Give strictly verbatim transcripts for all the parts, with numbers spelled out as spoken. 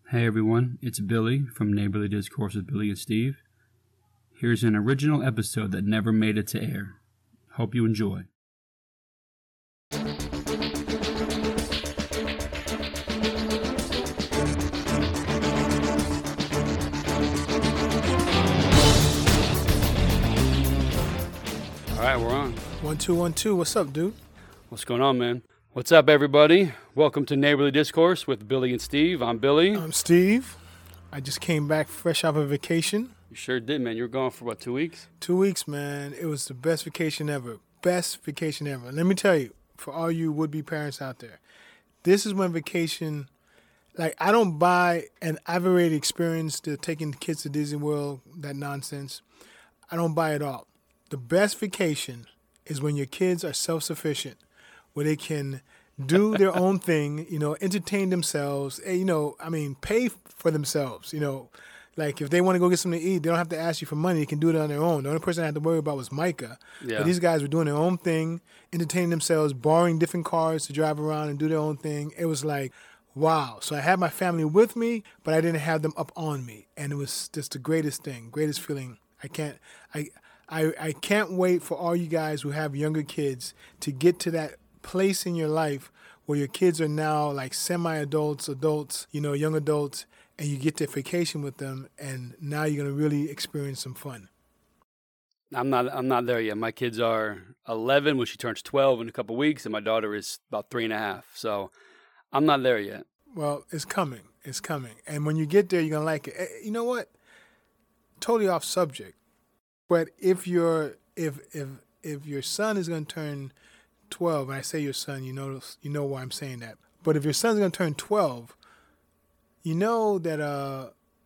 Hey everyone, it's Billy from Neighborly Discourse with Billy and Steve. Here's an original episode that never made it to air. Hope you enjoy. All right, we're on. One, two, one, two. What's up, dude? What's going on, man? What's up, everybody? Welcome to Neighborly Discourse with Billy and Steve. I'm Billy. I'm Steve. I just came back fresh off of vacation. You sure did, man. You were gone for, what, two weeks? Two weeks, man. It was the best vacation ever. Best vacation ever. Let me tell you, for all you would-be parents out there, this is when vacation, like, I don't buy, and I've already experienced the taking the kids to Disney World, that nonsense. I don't buy it all. The best vacation is when your kids are self-sufficient, where they can do their own thing, you know, entertain themselves, and, you know, I mean, pay for themselves, you know. Like, if they want to go get something to eat, they don't have to ask you for money. They can do it on their own. The only person I had to worry about was Micah. Yeah. But these guys were doing their own thing, entertaining themselves, borrowing different cars to drive around and do their own thing. It was like, wow. So I had my family with me, but I didn't have them up on me. And it was just the greatest thing, greatest feeling. I can't, I, I, I can't wait for all you guys who have younger kids to get to that place in your life where your kids are now like semi-adults, adults, you know, young adults, and you get to vacation with them, and now you're gonna really experience some fun. I'm not. I'm not there yet. My kids are eleven when she turns twelve in a couple weeks, and my daughter is about three and a half. So I'm not there yet. Well, it's coming. It's coming, and when you get there, you're gonna like it. You know what? Totally off subject, but if your if if if your son is gonna turn twelve, and I say your son, you know you know why I'm saying that. But if your son's gonna turn twelve, you know that uh,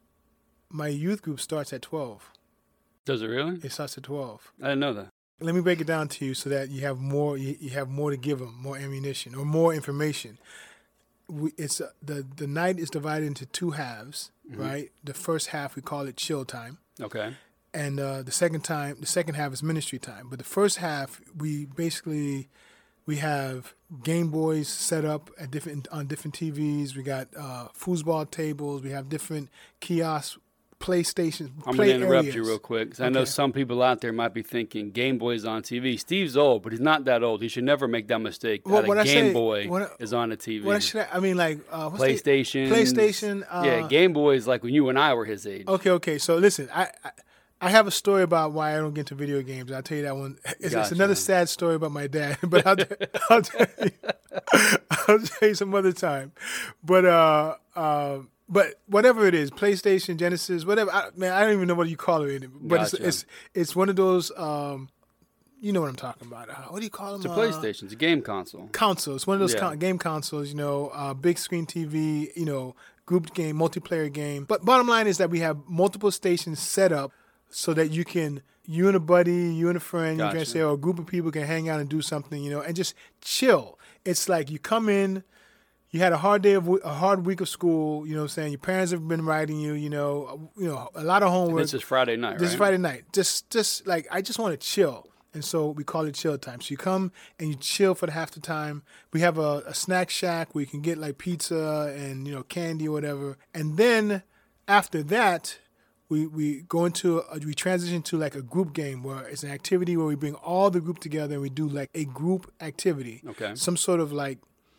my youth group starts at twelve. Does it really? It starts at twelve. I didn't know that. Let me break it down to you so that you have more. You, you have more to give them, more ammunition or more information. We, it's uh, the the night is divided into two halves, mm-hmm. right? The first half we call it chill time. Okay. And uh, the second time, the second half is ministry time. But the first half, we basically we have Game Boys set up at different on different T Vs. We got uh, foosball tables. We have different kiosks, PlayStation. I'm play going to interrupt areas. you real quick because Okay. I know some people out there might be thinking Game Boy's on T V. Steve's old, but he's not that old. He should never make that mistake. Well, that what a I Game say- Boy what I- is on a T V. What should I, I mean, like uh, what's the- PlayStation. PlayStation. Uh, yeah, Game Boy is like when you and I were his age. Okay, okay. So listen, I, I I have a story about why I don't get into video games. I'll tell you that one. It's, it's Gotcha. another sad story about my dad, but I'll, I'll, tell you, I'll tell you some other time. But uh, uh, but whatever it is, PlayStation, Genesis, whatever. I, man, I don't even know what you call it. But Gotcha. it's, it's it's one of those. Um, you know what I'm talking about. Uh, what do you call them? It's a Uh, PlayStation. It's a game console. console. It's one of those Yeah. con- game consoles, you know, uh, big screen T V, you know, grouped game, multiplayer game. But bottom line is that we have multiple stations set up so that you can, you and a buddy, you and a friend, you Gotcha. can say, or a group of people can hang out and do something, you know, and just chill. It's like you come in, you had a hard day of a hard week of school, you know what I'm saying? Your parents have been writing you, you know, you know, a lot of And homework. this is Friday night, This right? is Friday night. Just, just like I just want to chill, and so we call it chill time. So you come and you chill for the half the time. We have a, a snack shack where you can get like pizza and you know candy or whatever. And then after that, we we go into a, we transition to like a group game where it's an activity where we bring all the group together and we do like a group activity. Okay. Some sort of like.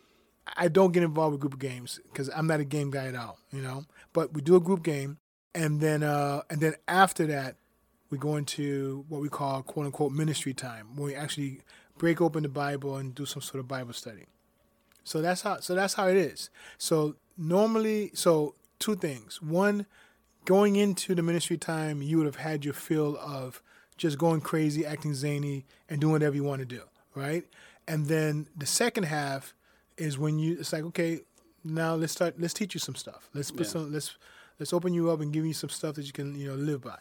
I don't get involved with group games because I'm not a game guy at all, you know. But we do a group game, and then uh, and then after that, we go into what we call "quote unquote" ministry time, where we actually break open the Bible and do some sort of Bible study. So that's how. So that's how it is. So normally, so two things. One, going into the ministry time, you would have had your feel of just going crazy, acting zany, and doing whatever you want to do, right? And then the second half is when you it's like, okay, now let's start let's teach you some stuff. Let's put Yeah. some let's let's open you up and give you some stuff that you can, you know, live by.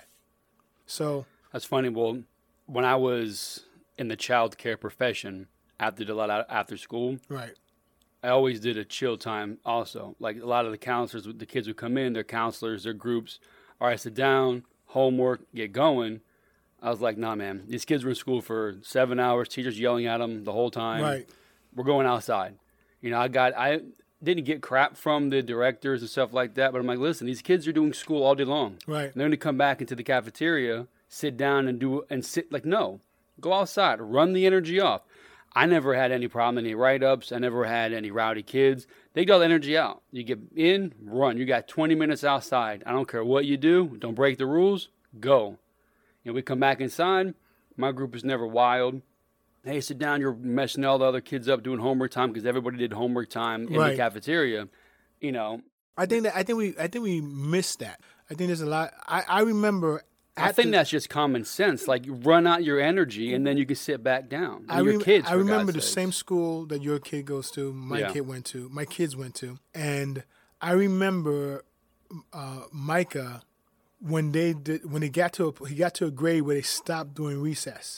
So That's funny. Well, when I was in the child care profession, after did a lot of after school, right. I always did a chill time also. Like a lot of the counselors, the kids would come in, their counselors, their groups. All right, sit down, homework, get going. I was like, nah, man. These kids were in school for seven hours, teachers yelling at them the whole time. Right. We're going outside. You know, I got, I didn't get crap from the directors and stuff like that. But I'm like, listen, these kids are doing school all day long. Right. And they're going to come back into the cafeteria, sit down and do and sit like, no, go outside, run the energy off. I never had any problem, any write-ups. I never had any rowdy kids. They got the energy out. You get in, run. You got twenty minutes outside. I don't care what you do. Don't break the rules. Go. You know, we come back inside. My group is never wild. Hey, sit down. You're messing all the other kids up doing homework time because everybody did homework time in Right. the cafeteria. You know, I think that I think we I think we missed that. I think there's a lot. I, I remember. I at think the- that's just common sense. Like, you run out your energy and then you can sit back down. And I, your rem- kids, I for remember God's the sakes. same school that your kid goes to, my Yeah. kid went to, my kids went to, and I remember uh, Micah when they did when he got to a, he got to a grade where they stopped doing recess,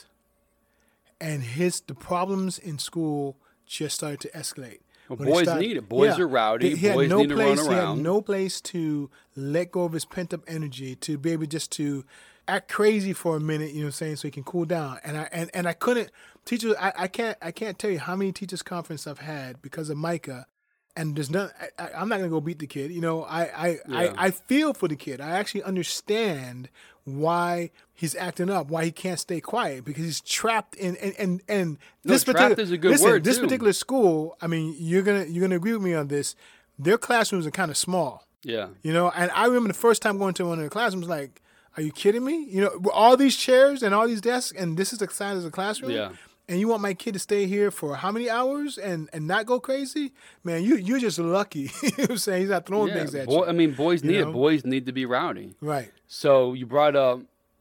and his the problems in school just started to escalate. Well, When they boys started- need it. Boys are rowdy. He had Boys no need to run place, He had around. no place to let go of his pent up energy, to be able just to act crazy for a minute, you know what I'm saying, so he can cool down. And I and, and I couldn't teachers I, I can't I can't tell you how many teachers conference I've had because of Micah. And there's not I, I, I'm not gonna go beat the kid. You know, I I, Yeah. I I feel for the kid. I actually understand why he's acting up, why he can't stay quiet, because he's trapped in and and, and No, this trapped particular is a good listen, word, this too. particular school, I mean, you're gonna you're gonna agree with me on this. Their classrooms are kind of small. Yeah. You know, and I remember the first time going to one of the classrooms, like, are you kidding me? You know, with all these chairs and all these desks, and this is the size of the classroom. Yeah. And you want my kid to stay here for how many hours and, and not go crazy? Man, you you're just lucky. You know what I'm saying? He's not throwing Yeah. things at Boy, you. I mean, boys You need know? it. Boys need to be rowdy. Right. So you brought up,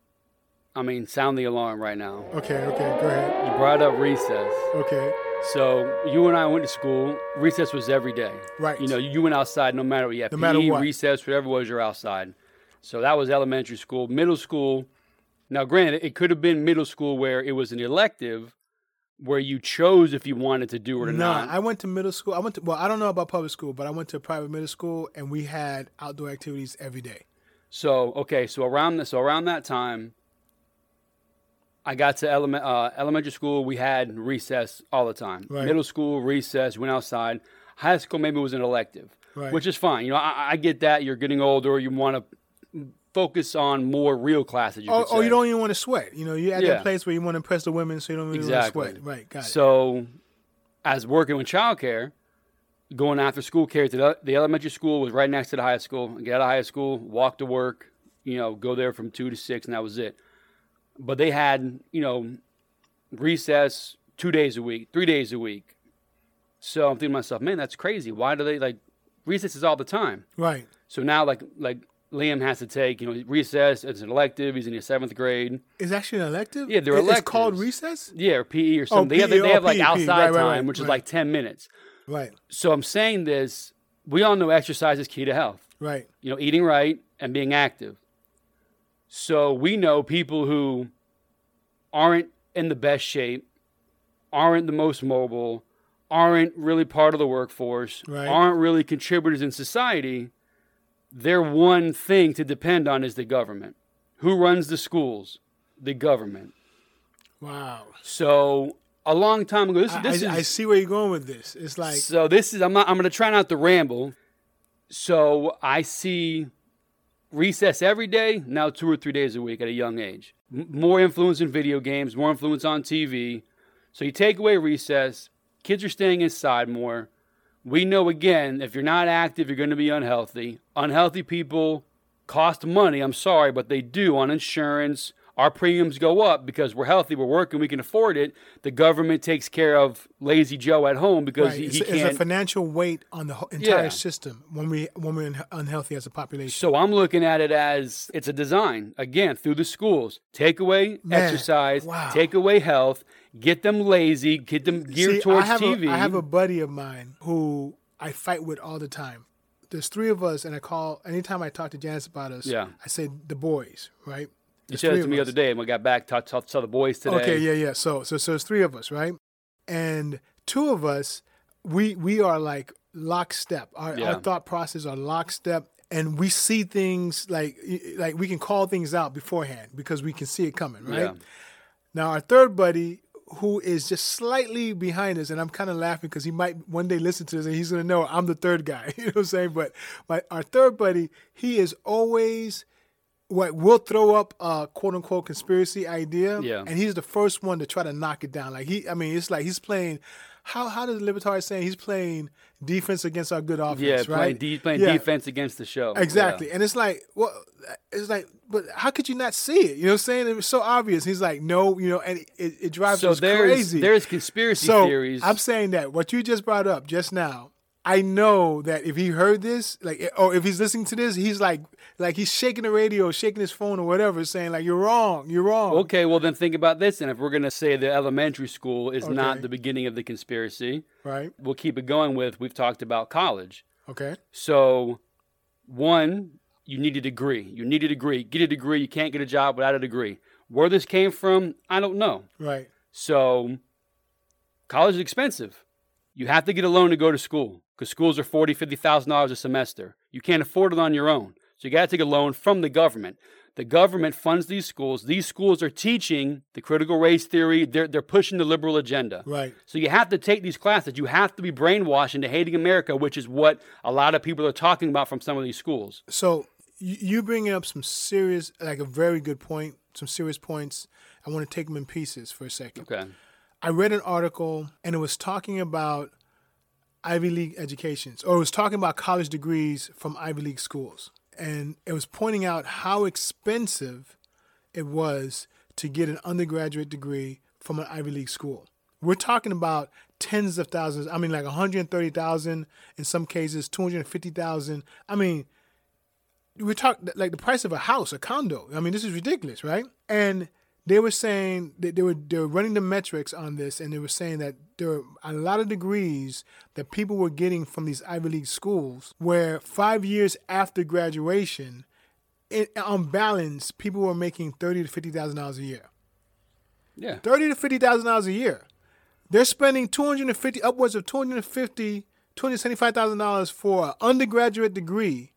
I mean, sound the alarm right now. Okay, okay, go ahead. You brought up recess. Okay. So you and I went to school. Recess was every day. Right. You know, you went outside no matter what. You had No P E, matter what. recess, whatever it was, you're outside. So that was elementary school. Middle school. Now, granted, it could have been middle school where it was an elective, where you chose if you wanted to do it or No, not. I went to middle school. I went to well, I don't know about public school, but I went to a private middle school and we had outdoor activities every day. So okay, so around this, so around that time, I got to element, uh, elementary school. We had recess all the time. Right. Middle school recess, went outside. High school maybe it was an elective, Right. which is fine. You know, I, I get that you're getting older. You want to focus on more real classes. You Or, could or say. you don't even want to sweat. You know, you're at Yeah. that place where you want to impress the women, so you don't really Exactly. want to sweat. Right, got it. So, as working with childcare, going after school care to the, the elementary school was right next to the high school. Get out of high school, walk to work, you know, go there from two to six, and that was it. But they had, you know, recess two days a week, three days a week. So I'm thinking to myself, man, that's crazy. Why do they like recess is all the time? Right. So now, like, like Liam has to take, you know, recess. It's an elective. He's in his seventh grade. It's actually an elective? Yeah, they're It- It's called electives. recess? Yeah, or P E or something. they have, P E, they have oh, like P E, outside right, right, time, right, which is right. like ten minutes. Right, So I'm saying this, we all know exercise is key to health. right. You know, eating right and being active. So we know people who aren't in the best shape, aren't the most mobile, aren't really part of the workforce, Right. aren't really contributors in society. Their one thing to depend on is the government. Who runs the schools? The government. Wow. So a long time ago, this, I, this I, is I see where you're going with this. It's like, so this is I'm not I'm gonna try not to ramble. So I see recess every day, now two or three days a week at a young age. M- more influence in video games, more influence on T V. So you take away recess, kids are staying inside more. We know again, if you're not active, you're gonna be unhealthy. Unhealthy people cost money, I'm sorry, but they do on insurance. Our premiums go up because we're healthy, we're working, we can afford it. The government takes care of lazy Joe at home because right. he, it's, he it's can't. a financial weight on the whole, entire Yeah. system when, we, when we're un- unhealthy as a population. So I'm looking at it as it's a design, again, through the schools. Take away Man, exercise, wow. take away health, get them lazy, get them geared See, towards I have T V. A, I have a buddy of mine who I fight with all the time. There's three of us, and I call, anytime I talk to Janice about us, Yeah. I say the boys, right? you There's said three it to of me the us. other day, and we got back to to- to the boys today. Okay, yeah, yeah. So, so, so there's three of us, right? And two of us, we we are like lockstep. Our, Yeah. our thought process are lockstep, and we see things like like we can call things out beforehand because we can see it coming, right? Yeah. Now, our third buddy, who is just slightly behind us, and I'm kind of laughing because he might one day listen to this and he's going to know I'm the third guy. You know what I'm saying? But my our third buddy, he is always what we'll throw up a quote unquote conspiracy idea, Yeah. and he's the first one to try to knock it down. Like he, I mean, it's like he's playing. How how does Libertari say he's playing defense against our good offense? Yeah, right? playing, de- playing Yeah. defense against the show. Exactly. Yeah. And it's like, well, it's like, but how could you not see it? You know what I'm saying? It was so obvious. He's like, no, you know, and it, it drives So us there's crazy. there's conspiracy so theories. I'm saying that what you just brought up just now, I know that if he heard this, like, or if he's listening to this, he's like, like he's shaking the radio, shaking his phone or whatever, saying like, you're wrong, you're wrong. Okay, well then think about this. And if we're going to say the elementary school is Okay. not the beginning of the conspiracy, Right. we'll keep it going with, we've talked about college. Okay. So, one, you need a degree. You need a degree. Get a degree. You can't get a job without a degree. Where this came from, I don't know. Right. So, college is expensive. You have to get a loan to go to school because schools are forty thousand dollars, fifty thousand dollars a semester. You can't afford it on your own. So you got to take a loan from the government. The government funds these schools. These schools are teaching the critical race theory. They're, they're pushing the liberal agenda. Right. So you have to take these classes. You have to be brainwashed into hating America, which is what a lot of people are talking about from some of these schools. So you, you bringing up some serious, like a very good point, some serious points. I want to take them in pieces for a second. Okay. I read an article and it was talking about Ivy League educations, or it was talking about college degrees from Ivy League schools. And it was pointing out how expensive it was to get an undergraduate degree from an Ivy League school. We're talking about tens of thousands. I mean, like one hundred thirty thousand in some cases, two hundred fifty thousand. I mean, we're talking like the price of a house, a condo. I mean, this is ridiculous, right? And they were saying that they were they were running the metrics on this, and they were saying that there were a lot of degrees that people were getting from these Ivy League schools, where five years after graduation, it, on balance, people were making thirty to fifty thousand dollars a year. Yeah. Thirty to fifty thousand dollars a year. They're spending two hundred and fifty, upwards of two hundred and fifty, two hundred seventy-five thousand dollars for an undergraduate degree,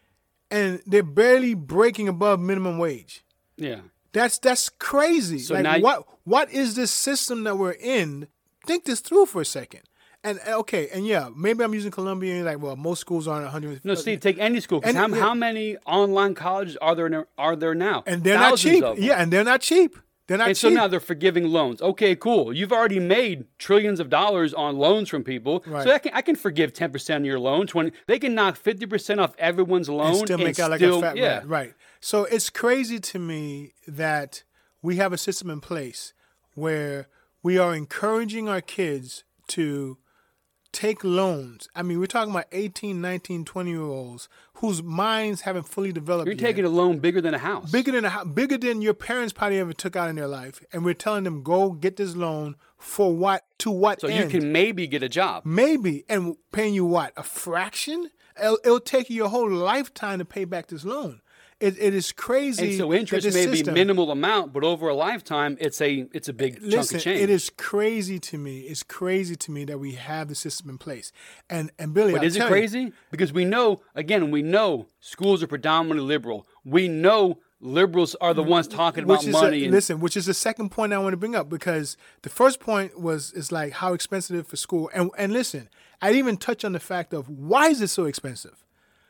and they're barely breaking above minimum wage. Yeah. That's that's crazy. So like now you- what what is this system that we're in? Think this through for a second. And and, okay, and yeah, maybe I'm using Columbia and you're like, well, most schools aren't one hundred. No, Steve, take any school. 'Cause Any- how, yeah. how many online colleges are there are there now? And they're Thousands not cheap. of them. Yeah, and they're not cheap. They're not And cheap. so now they're forgiving loans. Okay, cool. You've already made trillions of dollars on loans from people. Right. So I can I can forgive ten percent of your loan. twenty They can knock fifty percent off everyone's loan and still make out like still- a fat yeah. rat. Right. So it's crazy to me that we have a system in place where we are encouraging our kids to take loans. I mean, we're talking about eighteen, nineteen, twenty-year-olds whose minds haven't fully developed You're yet. taking a loan bigger than a house. Bigger than a, hou- bigger than your parents probably ever took out in their life, and we're telling them go get this loan for what to what so end? you can maybe get a job. Maybe, and paying you what, a fraction? It'll, it'll take you your whole lifetime to pay back this loan. It, it is crazy. And so that interest this may system- be minimal amount, but over a lifetime, it's a it's a big chunk Listen, of change. it is crazy to me. It's crazy to me that we have the system in place. And and Billy, But I'll is it tell crazy? Because we know, again, we know schools are predominantly liberal. We know liberals are the ones talking Which about is money. a, and, listen, which is the second point I want to bring up, because the first point was is like how expensive it is for school. And and listen, I didn't even touch on the fact of why is it so expensive?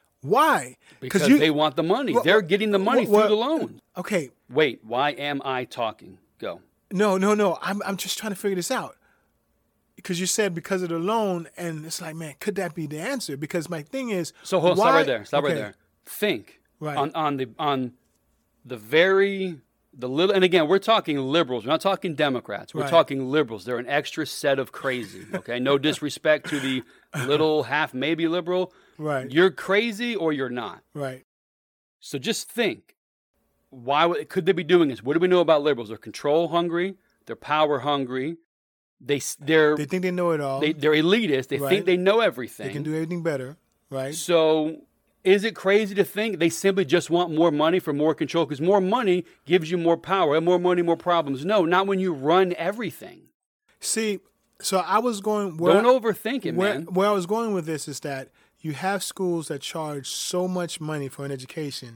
Why? because you- they want the money. Well, They're getting the money well, through the loan. Okay, Wait, why am I talking? Go. no, no, no. I'm I'm just trying to figure this out. Because you said because of the loan, and it's like, man, could that be the answer? Because my thing is, So hold on, why, stop right there. Stop right okay, there. Think Right. on on the on the very the little. And again, we're talking liberals. We're not talking Democrats. We're Right. talking liberals. They're an extra set of crazy. Okay, no disrespect to the little half maybe liberal. Right, You're crazy or you're not. right. So just think, why would, could they be doing this? What do we know about liberals? They're control hungry. They're power hungry. They s- they're They think they know it all. they, they're elitist. They Right. think they know everything. They can do everything better, right? So is it crazy to think they simply just want more money for more control? Because more money gives you more power. And more money, more problems. No, not when you run everything. See, so I was going where Don't overthink it, where, man. where I was going with this is that you have schools that charge so much money for an education,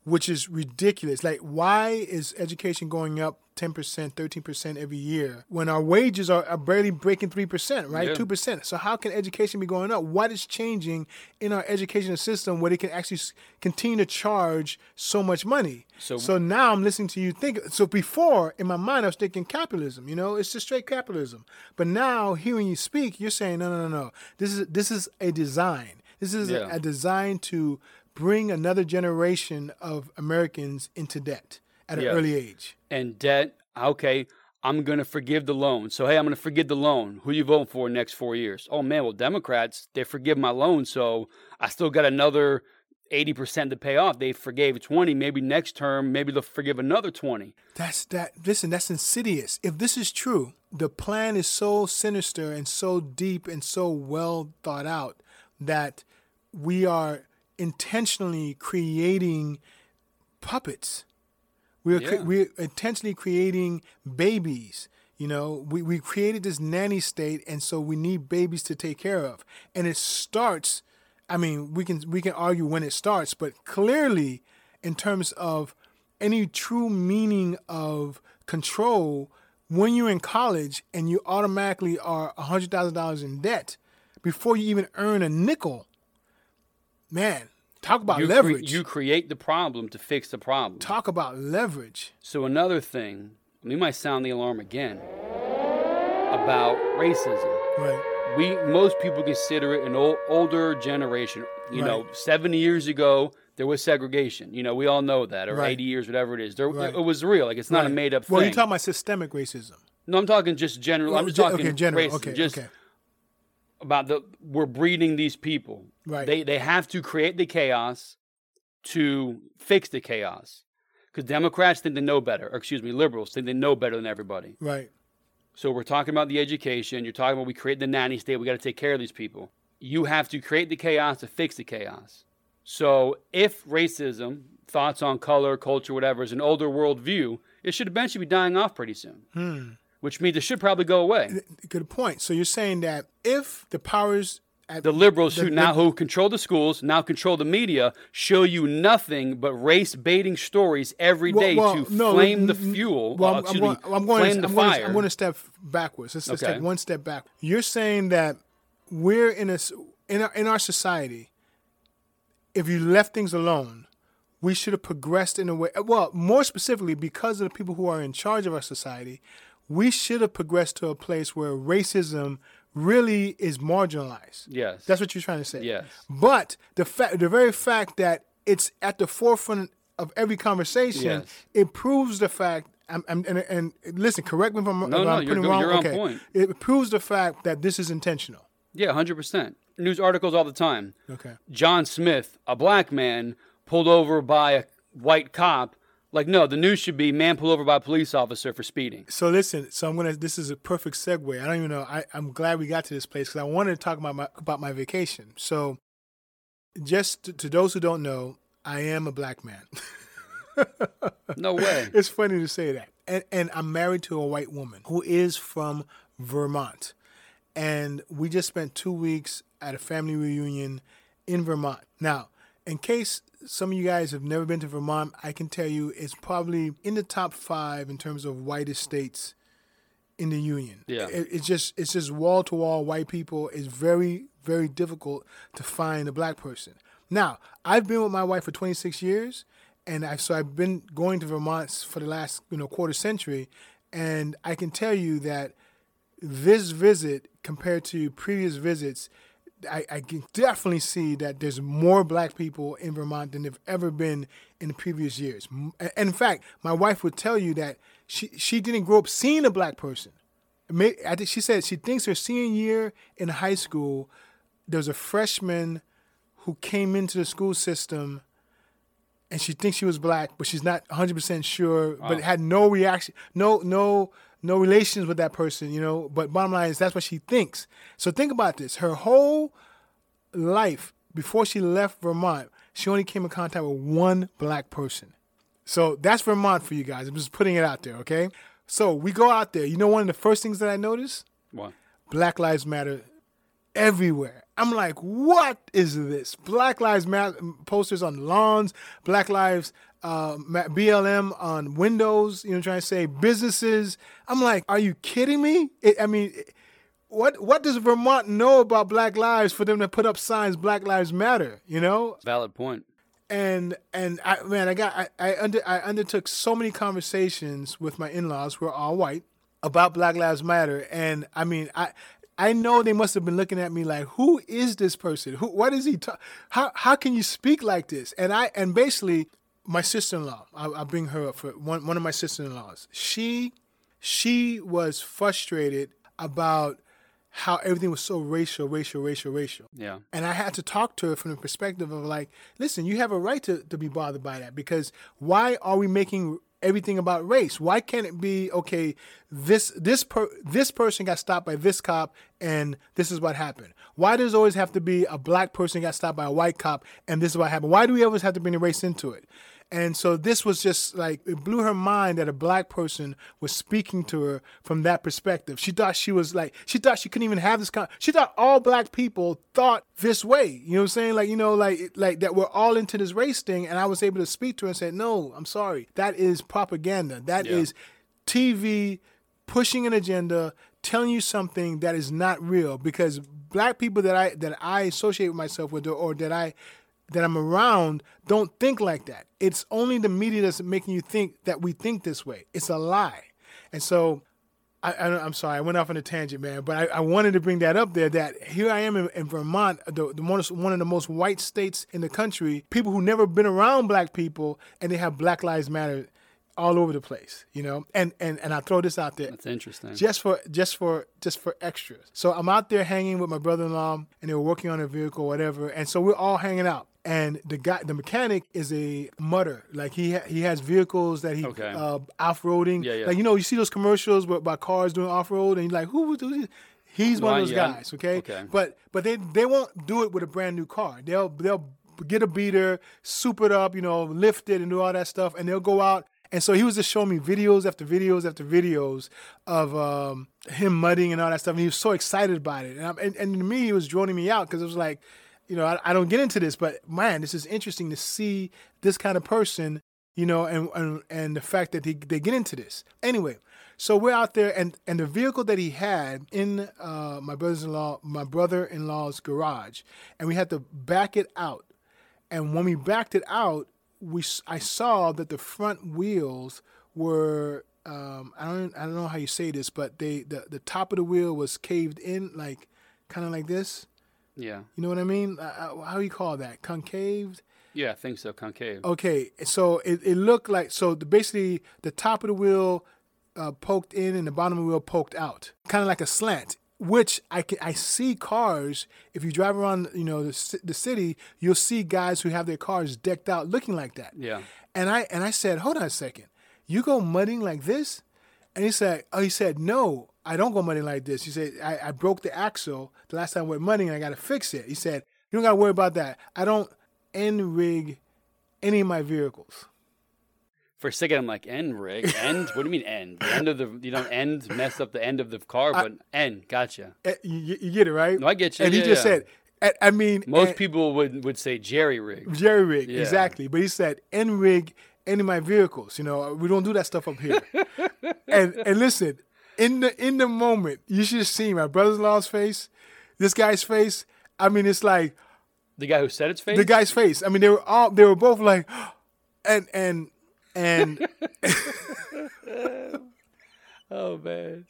which is ridiculous. Like, why is education going up ten percent, thirteen percent every year when our wages are, are barely breaking three percent, right? Yeah. two percent. So how can education be going up? What is changing in our education system where they can actually s- continue to charge so much money? So- so now I'm listening to you think. So before, in my mind, I was thinking capitalism. You know, it's just straight capitalism. But now, hearing you speak, you're saying, no, no, no, no. This is this is a design. This is Yeah. a, a design to bring another generation of Americans into debt at an Yeah. early age. And debt, okay, I'm going to forgive the loan. So, hey, I'm going to forgive the loan. Who you voting for next four years? Oh, man, well, Democrats, they forgive my loan, so I still got another eighty percent to pay off. They forgave twenty. Maybe next term, maybe they'll forgive another twenty. That's that. Listen, that's insidious. If this is true, the plan is so sinister and so deep and so well thought out that we are intentionally creating puppets. We're cre- Yeah. we're intentionally creating babies. You know, we we created this nanny state, and so we need babies to take care of. And it starts. I mean, we can we can argue when it starts, but clearly, in terms of any true meaning of control, when you're in college and you automatically are one hundred thousand dollars in debt before you even earn a nickel, man, talk about You, cre- leverage. you create the problem to fix the problem. Talk about leverage. So another thing, we might sound the alarm again about racism. Right. We most people consider it an old, older generation. You know, Right. seventy years ago there was segregation. You know, we all know that, or Right. eighty years, whatever it is. There, Right. it was real. Like it's not a Right. made up Well, thing. you're talking about systemic racism. no, I'm talking just general. I'm just Okay, talking general. racism. Okay, just okay. about the we're breeding these people. Right. They they have to create the chaos to fix the chaos. Because Democrats think they know better, or excuse me, liberals think they know better than everybody. Right. So we're talking about the education. You're talking about we create the nanny state. We got to take care of these people. You have to create the chaos to fix the chaos. So if racism, thoughts on color, culture, whatever, is an older worldview, it should eventually be dying off pretty soon. Hmm. Which means it should probably go away. Good point. So you're saying that if the powers at The liberals the- who the- now who control the schools, now control the media, show you nothing but race baiting stories every Well- day well, to no, flame the n- n- fuel. Well, uh, I'm, excuse I'm me, going, I'm going, flame to, the I'm, going fire. to, I'm going to step backwards. Let's, let's Okay. take one step back. You're saying that we're in a s- in our, in our society. If you left things alone, we should have progressed in a way. Well, more specifically, because of the people who are in charge of our society, we should have progressed to a place where racism really is marginalized. Yes. That's what you're trying to say. Yes. But the fact, the very fact that it's at the forefront of every conversation, Yes. it proves the fact. I'm, I'm, and, and listen, correct me if I'm, No, if no, I'm you're putting go- wrong. you're on okay. point. It proves the fact that this is intentional. Yeah, one hundred percent. News articles all the time. Okay. John Smith, a black man, pulled over by a white cop. Like, no, the news should be man pulled over by a police officer for speeding. So listen, so I'm gonna. This is a perfect segue. I don't even know. I, I'm glad we got to this place because I wanted to talk about my about my vacation. So, just to, to those who don't know, I am a black man. No way. It's funny to say that, and and I'm married to a white woman who is from Vermont, and we just spent two weeks at a family reunion in Vermont. Now, in case some of you guys have never been to Vermont, I can tell you it's probably in the top five in terms of whitest states in the union. Yeah. It, it's just it's just wall to wall white people. It's very very difficult to find a black person. Now, I've been with my wife for twenty-six years, and I so I've been going to Vermont for the last you know quarter century, and I can tell you that this visit compared to previous visits, I, I can definitely see that there's more black people in Vermont than there've ever been in the previous years. M- And in fact, my wife would tell you that she, she didn't grow up seeing a black person. May- I think she said she thinks her senior year in high school, there was a freshman who came into the school system and she thinks she was black, but she's not one hundred percent sure, but had no reaction, no, no, no relations with that person, you know. But bottom line is that's what she thinks. So think about this. Her whole life, before she left Vermont, she only came in contact with one black person. So that's Vermont for you guys. I'm just putting it out there, okay? So we go out there. You know one of the first things that I noticed? What? Black Lives Matter everywhere. I'm like, what is this? Black Lives Matter posters on lawns, Black Lives uh, B L M on windows, you know, trying to say businesses. I'm like, are you kidding me? It, I mean, what what does Vermont know about Black lives for them to put up signs, Black Lives Matter, you know? Valid point. And and I man, I got I, I under I undertook so many conversations with my in-laws who are all white about Black Lives Matter. And I mean, I I know they must have been looking at me like, who is this person? Who what is he ta- how how can you speak like this? And I and basically my sister-in-law, I, I bring her up for one one of my sister-in-laws. She she was frustrated about how everything was so racial, racial, racial, racial. Yeah. And I had to talk to her from the perspective of like, listen, you have a right to, to be bothered by that, because why are we making everything about race? Why can't it be, okay, this this per, this person got stopped by this cop and this is what happened? Why does it always have to be a black person got stopped by a white cop and this is what happened? Why do we always have to bring the race into it? And so this was just like, it blew her mind that a black person was speaking to her from that perspective. She thought she was like, she thought she couldn't even have this con- she thought all black people thought this way. You know what I'm saying? Like, you know, like, like that we're all into this race thing. And I was able to speak to her and say, no, I'm sorry. That is propaganda. That Yeah. is T V pushing an agenda, telling you something that is not real, because black people that I, that I associate with myself with, or, or that I, that I'm around don't think like that. It's only the media that's making you think that we think this way. It's a lie. And so I, I, I'm sorry, I went off on a tangent, man, but I, I wanted to bring that up there, that here I am in, in Vermont, the, the most, one of the most white states in the country, people who never been around black people, and they have Black Lives Matter all over the place, you know? And and and I throw this out there. That's interesting. Just for just for just for extras. So I'm out there hanging with my brother-in-law, and they were working on a vehicle, whatever. And so we're all hanging out. And the guy, the mechanic, is a mudder. Like he ha- he has vehicles that he Okay. uh, off-roading. Yeah, yeah. Like, you know, you see those commercials about, about cars doing off-road, and you're like, who would do this? He's one Well, of those yeah. guys. Okay. Okay. But but they they won't do it with a brand new car. They'll they'll get a beater, soup it up, you know, lift it, and do all that stuff, and they'll go out. And so he was just showing me videos after videos after videos of um, him mudding and all that stuff. And he was so excited about it. And, I'm, and, and to me, it was droning me out, because it was like, you know, I, I don't get into this, but man, this is interesting to see this kind of person, you know, and and, and the fact that they, they get into this. Anyway, so we're out there, and, and the vehicle that he had in uh, my brother-in-law, my brother-in-law's garage, and we had to back it out. And when we backed it out, we I saw that the front wheels were um, I don't I don't know how you say this, but they the, the top of the wheel was caved in, like kind of like this. Yeah. You know what I mean? Uh, how do you call that? Concave? Yeah, I think so. Concave. Okay, so it, it looked like, so the, basically the top of the wheel uh, poked in and the bottom of the wheel poked out, kind of like a slant. Which I can, I see cars, if you drive around, you know, the, ci- the city, you'll see guys who have their cars decked out looking like that. Yeah. And I and I said, hold on a second, you go mudding like this? And he said, oh, he said, no, I don't go mudding like this. He said, I, I broke the axle the last time I went mudding, and I got to fix it. He said, you don't got to worry about that. I don't end rig any of my vehicles. For a second, I'm like, end rig? End? What do you mean end? The end of the, you don't end, mess up the end of the car, but end. Gotcha. Eh, You, you get it, right? No, I get you. And Yeah, he just yeah. said, I, I mean, Most and- people would would say jerry rig. Jerry rig, Yeah. exactly. But he said, end rig any of my vehicles. You know, we don't do that stuff up here. and and listen, in the in the moment, you should have seen my brother-in-law's face, this guy's face. I mean, it's like The guy who said its face? the guy's face. I mean, they were all they were both like, and and and Oh, man.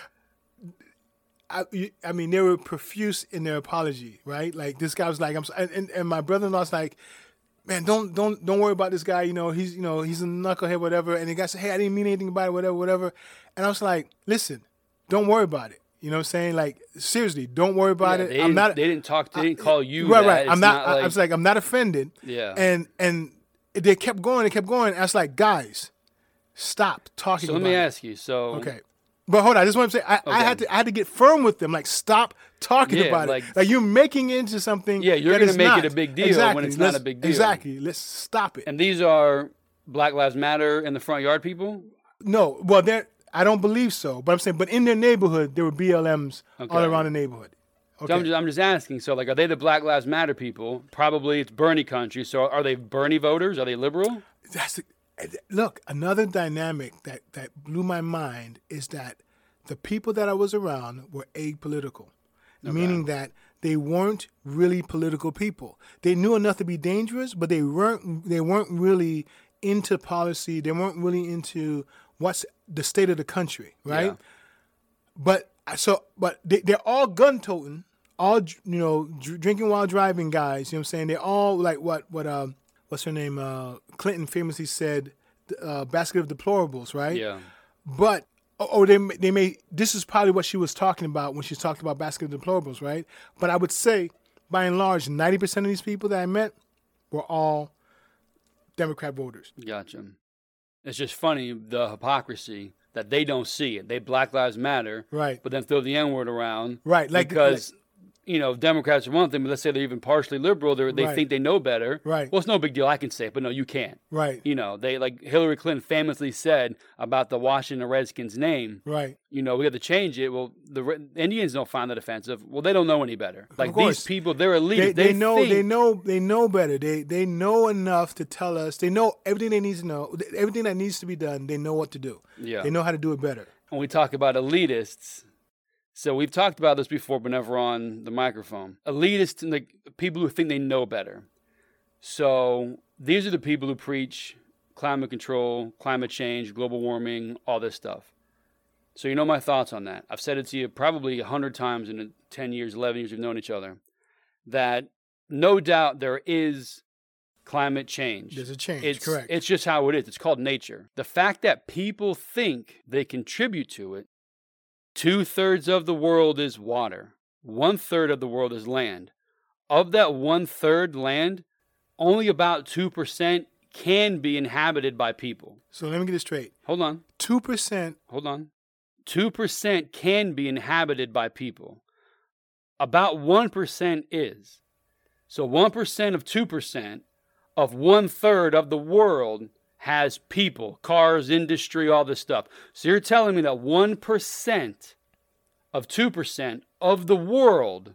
I, you- I mean, they were profuse in their apology, right? Like, this guy was like, I'm, so- and, and, and my brother-in-law's like, man, don't don't don't worry about this guy. You know, he's you know he's a knucklehead, whatever. And the guy said, hey, I didn't mean anything about it, whatever, whatever. And I was like, listen, don't worry about it. You know what I'm saying? Like, seriously, don't worry about Yeah, it. they I'm didn't, not. They didn't talk. They didn't call you. right, that. right. It's I'm not. I, like, I was like, I'm not offended. Yeah. And and they kept going. They kept going. I was like, guys, stop talking. so let about me it. ask you. So Okay. But hold on, I just want to say I, I Okay. had to I had to get firm with them. Like, stop talking Yeah, about like- it. Like, you're making it into something. Yeah, you're that gonna is make it not. a big deal when exactly. it's not Let's- a big deal. Exactly. Let's stop it. And these are Black Lives Matter in the front yard people? No, well, they're I don't believe so. But I'm saying, but in their neighborhood, there were B L Ms all Okay. around the neighborhood. Okay. So I'm just, I'm just asking. So, like, are they the Black Lives Matter people? Probably it's Bernie country. So, are they Bernie voters? Are they liberal? That's the, look, another dynamic that, that blew my mind is that the people that I was around were apolitical, okay. meaning that they weren't really political people. They knew enough to be dangerous, but they weren't they weren't really into policy. They weren't really into what's the state of the country, right? Yeah. But so, but they, they're all gun toting, all you know, dr- drinking while driving guys. You know what I'm saying? They're all like what what um what's her name? Uh, Clinton famously said, uh, "basket of deplorables," right? Yeah. But oh, they they may. This is probably what she was talking about when she talked about basket of deplorables, right? But I would say, by and large, ninety percent of these people that I met were all Democrat voters. Gotcha. It's just funny, the hypocrisy that they don't see it. They Black Lives Matter, Right. but then throw the N-word around. Right, like- because, you know, Democrats are one thing, but let's say they're even partially liberal. They're, they Right. think they know better. Right. Well, it's no big deal. I can say it, but no, you can't. Right. You know, they like Hillary Clinton famously said about the Washington Redskins name. Right. You know, we have to change it. Well, the Re- Indians don't find that offensive. Well, they don't know any better. Like course. these people, they're elite. They, They, they know think, they know they know better. They they know enough to tell us. They know everything they need to know. Everything that needs to be done. They know what to do. Yeah. They know how to do it better. When we talk about elitists, so we've talked about this before, but never on the microphone. Elitists, like people who think they know better. So these are the people who preach climate control, climate change, global warming, all this stuff. So you know my thoughts on that. I've said it to you probably a hundred times in the ten years, eleven years we've known each other, that no doubt there is climate change. There's a change, It's, correct. It's just how it is. It's called nature. The fact that people think they contribute to it, two-thirds of the world is water. One-third of the world is land. Of that one-third land, only about two percent can be inhabited by people. So let me get this straight. Hold on. Two percent. Hold on. two percent can be inhabited by people. About one percent is. So one percent of two percent of one-third of the world has people, cars, industry, all this stuff. So you're telling me that one percent of two percent of the world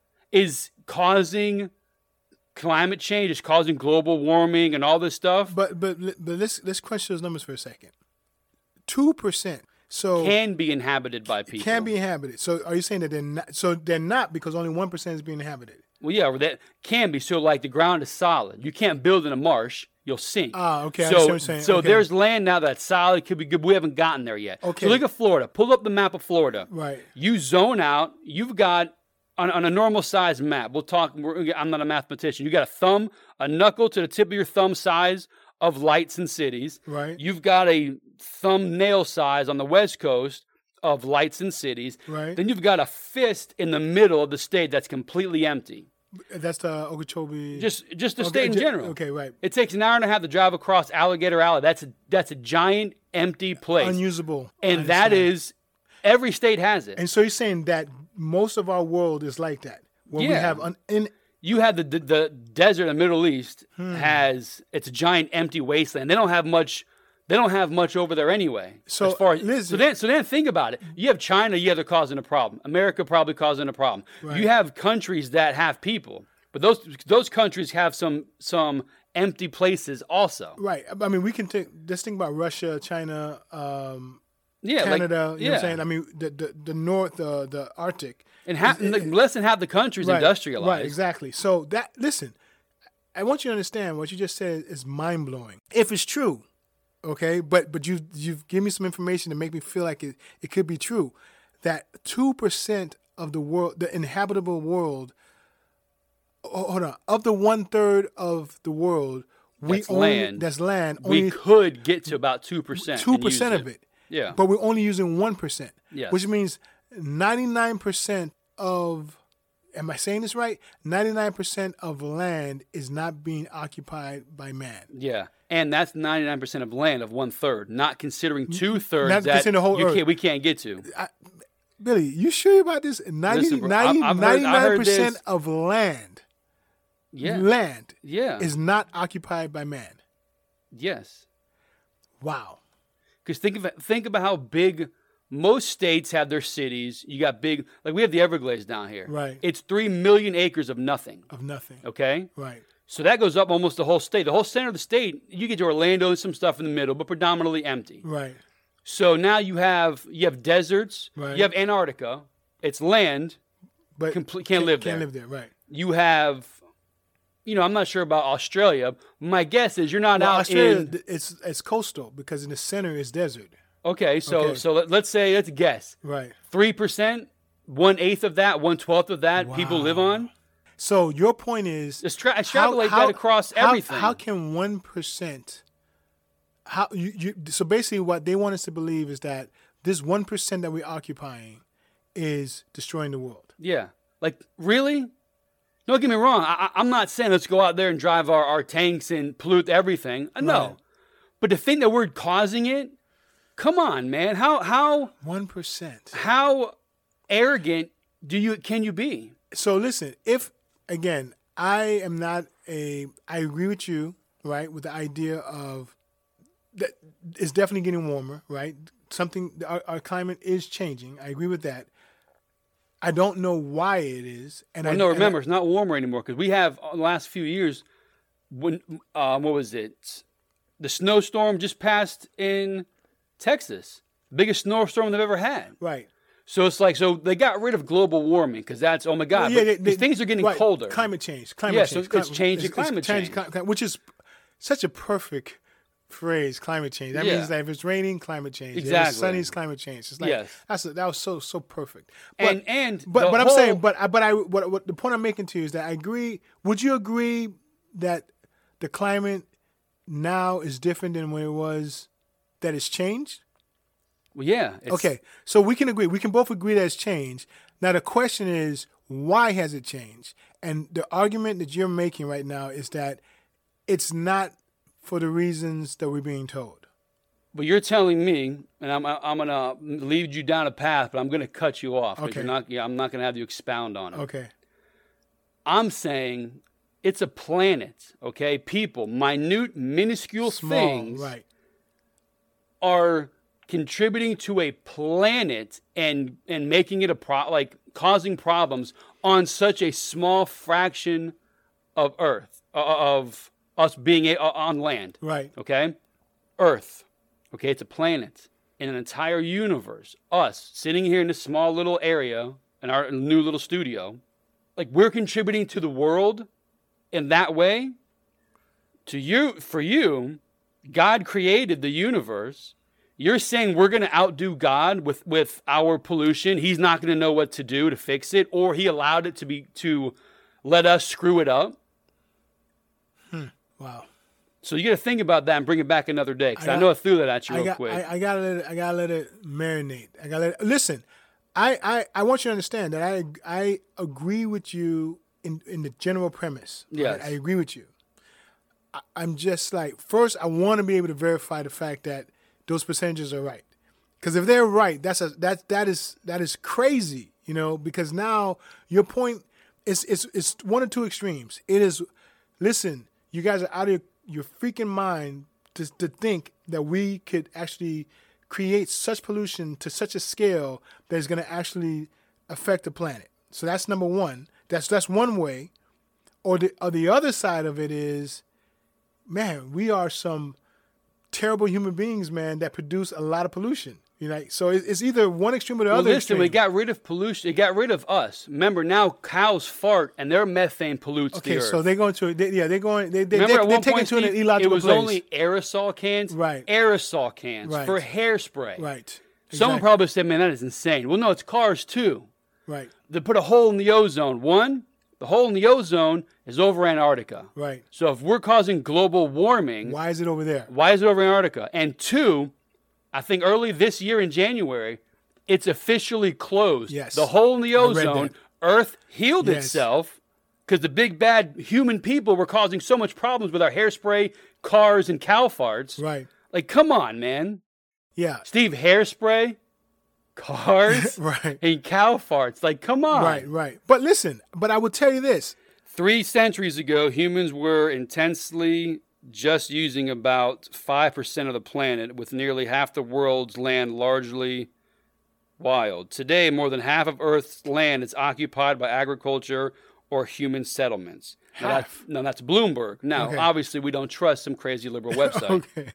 is causing climate change, is causing global warming and all this stuff? But but but let's let's crunch those numbers for a second. Two percent. So Can be inhabited by people. can be inhabited. So are you saying that they're not? So they're not because only one percent is being inhabited. Well, yeah, well, that can be. So, like, the ground is solid. You can't build in a marsh. You'll sink. Ah, okay, I So, understand what you're saying. so Okay. there's land now that's solid. Could be good. We haven't gotten there yet. Okay. So look at Florida. Pull up the map of Florida. Right. You zone out. You've got, on, on a normal size map, we'll talk, we're, I'm not a mathematician. You got a thumb, a knuckle to the tip of your thumb size of lights and cities. Right. You've got a thumbnail size on the West Coast of lights and cities. Right. Then you've got a fist in the middle of the state that's completely empty. That's the Okeechobee. Just just the Okay, state in ju- general. okay, right. It takes an hour and a half to drive across Alligator Alley. That's a, that's a giant empty place. unusable. I And that understand. is, every state has it. And so you're saying that most of our world is like that, where we Yeah. have an in. You have the, the the desert in the Middle East Hmm. has, it's a giant empty wasteland. They don't have much. They don't have much over there anyway. So, as far as, listen- so then so then think about it. You have China. Yeah, they're causing a problem. America probably causing a problem. Right. You have countries that have people, but those those countries have some some empty places also. Right. I mean, we can take. Let's think about Russia, China, um, Yeah, Canada. Like, you yeah. know what I'm saying? I mean, the the, the North, the the Arctic. And half, Is- like, less than half the country's Right, industrialized. Right, exactly. So that listen, I want you to understand what you just said is mind blowing. If it's true, okay, but but you you've given me some information to make me feel like it, it could be true, that two percent of the world, the inhabitable world, oh, hold on, of the one third of the world, we That's only land. that's land. We Only could get to about two percent. two percent of it. Yeah. But we're only using one percent. Yes. Which means ninety nine percent of, am I saying this right? Ninety nine percent of land is not being occupied by man. Yeah. And that's ninety-nine percent of land of one third, not considering two thirds Not that considering the whole you earth. can't, we can't get to. Billy, you sure about this? ninety, Listen, bro, ninety, I've- I've heard- I heard ninety-nine percent this. of land, Yeah. land Yeah. is not occupied by man. Yes. Wow. Because think of it, think about how big most states have their cities. You got big, like we have the Everglades down here. Right. It's three million acres of nothing. Of nothing. Okay? Right. So that goes up almost the whole state. The whole center of the state, you get to Orlando and some stuff in the middle, but predominantly empty. Right. So now you have you have deserts. Right. You have Antarctica. It's land. But Comple- can't live Can't there. live there, right. You have, you know, I'm not sure about Australia. My guess is you're not Well, out Australia, in. it's it's coastal because in the center is desert. Okay, so Okay. so let, let's say let's guess Right. three percent, one eighth of that, one twelfth of that people Wow. live on. So your point is Just tra- extrapolate that across how, everything. How can one percent? How you, you? So basically, what they want us to believe is that this one percent that we're occupying is destroying the world. Yeah, like really? Don't get me wrong. I, I- I'm not saying let's go out there and drive our, our tanks and pollute everything. Uh, No, Right. but to think that we're causing it, come on, man. How how One percent. how arrogant do you can you be? So listen, if again, I am not a. I agree with you, right, with the idea of that it's definitely getting warmer, right? Something our, our climate is changing. I agree with that. I don't know why it is, and Well, I no, and remember, it's not warmer anymore because we have, in the last few years, when, um, what was it? The snowstorm just passed in Texas. Biggest snowstorm they've ever had. I, right. So it's like, so they got rid of global warming because that's, oh my God, Well, yeah, but they- these they- things are getting right, colder. Climate change. Climate Yeah, so change. it's Climate- changing climate change. cli- cli- which is such a perfect phrase. Climate change. That Yeah. means that if it's raining, climate change. If Exactly. it's sunny, it's climate change. It's like Yes. that's a, that was so so perfect. But, and, and, but the but I'm whole- saying, but I- but I what, what the point I'm making to you is that I agree. Would you agree that the climate now is different than when it was? That it's changed. well, yeah. it's- Okay, so we can agree. We can both agree that it's changed. Now the question is, why has it changed? And the argument that you're making right now is that it's not for the reasons that we're being told. But you're telling me, and I'm I'm gonna lead you down a path, but I'm gonna cut you off. 'cause Okay. You're not, yeah, I'm not gonna have you expound on it. Okay. I'm saying it's a planet, okay? People, minute, minuscule Small, things right. are contributing to a planet and and making it a pro like causing problems on such a small fraction of Earth uh, of us being a, uh, on land. Right. Okay, Earth. Okay, it's a planet in an entire universe. Us sitting here in this small little area in our new little studio, like we're contributing to the world in that way. To you, for you, God created the universe. You're saying we're going to outdo God with, with our pollution. He's not going to know what to do to fix it, or he allowed it to be to let us screw it up. Wow. So you got to think about that and bring it back another day, because I I, got- know I threw that at you I real got. quick. I, I gotta let it. I gotta let it marinate. I gotta let it, listen. I, I I want you to understand that I I agree with you in in the general premise. right? Yes. I agree with you. I, I'm just like first. I want to be able to verify the fact that those percentages are right. Because if they're right, that's a that that is that is crazy. You know, because now your point is it's it's one or two extremes. It is, listen, you guys are out of your, your freaking mind to to think that we could actually create such pollution to such a scale that is going to actually affect the planet. So that's number one. That's that's one way. Or the or the other side of it is, man, we are some terrible human beings, man, that produce a lot of pollution. You know, so it- it's either one extreme or the well, other listen, extreme. we got rid of pollution. It got rid of us. Remember, now cows fart and their methane pollutes okay, the earth. so they're going to they, yeah they're going they they Remember they, at they're one taking point, it to an Steve, illogical it was place. only aerosol cans, Right. Aerosol cans Right. for hairspray. right. Someone Exactly. probably said, "Man, that is insane." Well, no, it's cars too. right They put a hole in the ozone. One, the hole in the ozone is over Antarctica. right. So if we're causing global warming, Why is it over there? why is it over Antarctica? And two, I think early this year in January, it's officially closed. Yes. The hole in the I read ozone, that. Earth healed Yes. itself because the big bad human people were causing so much problems with our hairspray, cars, and cow farts. Right. Like, come on, man. Yeah. Steve, hairspray, cars, Right. and cow farts. Like, come on. Right. Right. But listen. But I will tell you this. Three centuries ago, humans were intensely just using about five percent of the planet, with nearly half the world's land largely Wild. Today, more than half of Earth's land is occupied by agriculture or human settlements. Now that's, no, that's Bloomberg. Now, Okay. obviously, we don't trust some crazy liberal website. Okay.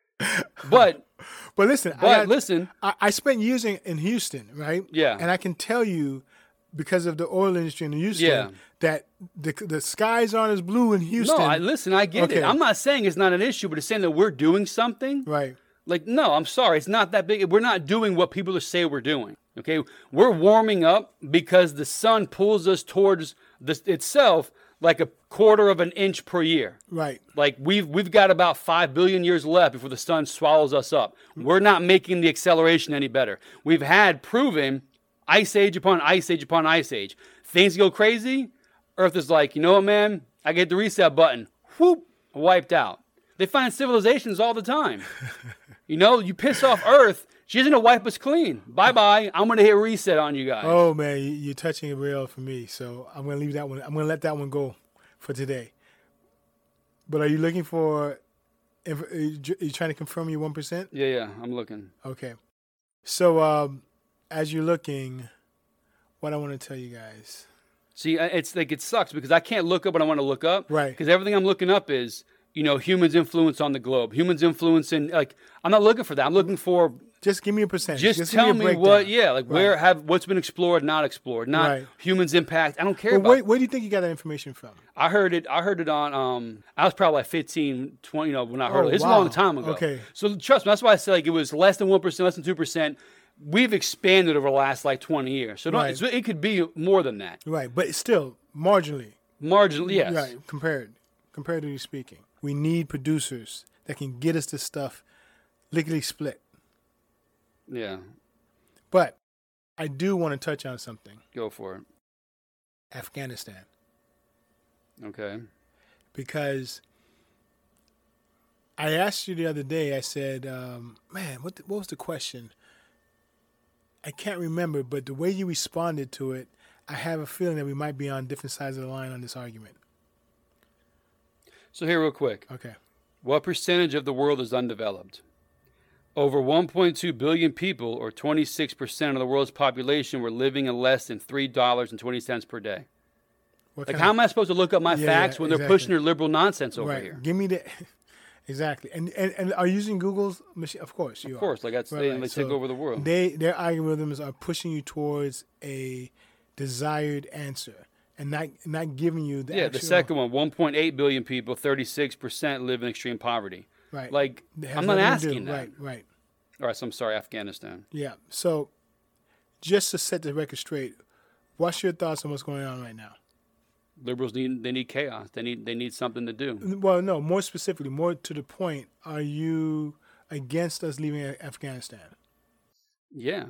But, But listen, but I got, listen, I, I spent years in, in Houston, right? Yeah. And I can tell you, because of the oil industry in Houston, Yeah. that the the skies aren't as blue in Houston. no, I, listen, I get Okay. it. I'm not saying it's not an issue, but it's saying that we're doing something. Right. Like, no, I'm sorry. It's not that big. We're not doing what people say we're doing. Okay. We're warming up because the sun pulls us towards this itself like a quarter of an inch per year. Right. Like we've we've got about five billion years left before the sun swallows us up. We're not making the acceleration any better. We've had proven ice age upon ice age upon ice age. Things go crazy. Earth is like, you know what, man? I get the reset button. Whoop, wiped out. They find civilizations all the time. You know, you piss off Earth, she's gonna wipe us clean. Bye bye. I'm gonna hit reset on you guys. Oh man, you- you're touching it real for me. So I'm gonna leave that one. I'm gonna let that one go for today. But are you looking for? If, are you are you trying to confirm your one percent? Yeah, yeah. I'm looking. Okay. So um, as you're looking, what I want to tell you guys. See, I- it's like it sucks because I can't look up what I want to look up. Right. Because everything I'm looking up is, you know, humans' influence on the globe. Humans' influence in, like, I'm not looking for that. I'm looking for Just give me a percentage. just, give tell a me breakdown. what, yeah, like Right. where have what's been explored, not explored, not Right. humans' impact. I don't care Well, about. where, where do you think you got that information from? I heard it. I heard it on. Um, I was probably like fifteen, twenty. You know, when I heard Oh, it, it's wow. a long time ago. Okay. So trust me, that's why I said like it was less than one percent, less than two percent. We've expanded over the last like twenty years, so don't, Right. it's, it could be more than that. Right, but still marginally. Marginally, yes. Right, compared, comparatively speaking, we need producers that can get us this stuff lickety split. Yeah, But I do want to touch on something. go for it. Afghanistan, Okay. because I asked you the other day. I said, um, "Man, what the, what was the question?" I can't remember, but the way you responded to it, I have a feeling that we might be on different sides of the line on this argument. So here, real quick, Okay. what percentage of the world is undeveloped? Over one point two billion people, or twenty-six percent of the world's population, were living in less than three dollars and twenty cents per day. What Like, kind how of- am I supposed to look up my Yeah, facts yeah, when they're exactly. pushing their liberal nonsense over right? here? Give me the exactly. And, and and are you using Google's machine? Of course, you Of are. course, like that's Right, they, right. they take So over the world. They their algorithms are pushing you towards a desired answer and not not giving you the yeah, the actual- second one, one point eight billion people, thirty-six percent live in extreme poverty. right. Like, It has I'm not nothing to do- asking that. Right, right. All right, so I'm sorry, Afghanistan. Yeah. So just to set the record straight, what's your thoughts on what's going on right now? Liberals need they need chaos. They need they need something to do. Well, no, more specifically, more to the point, are you against us leaving A- Afghanistan? Yeah.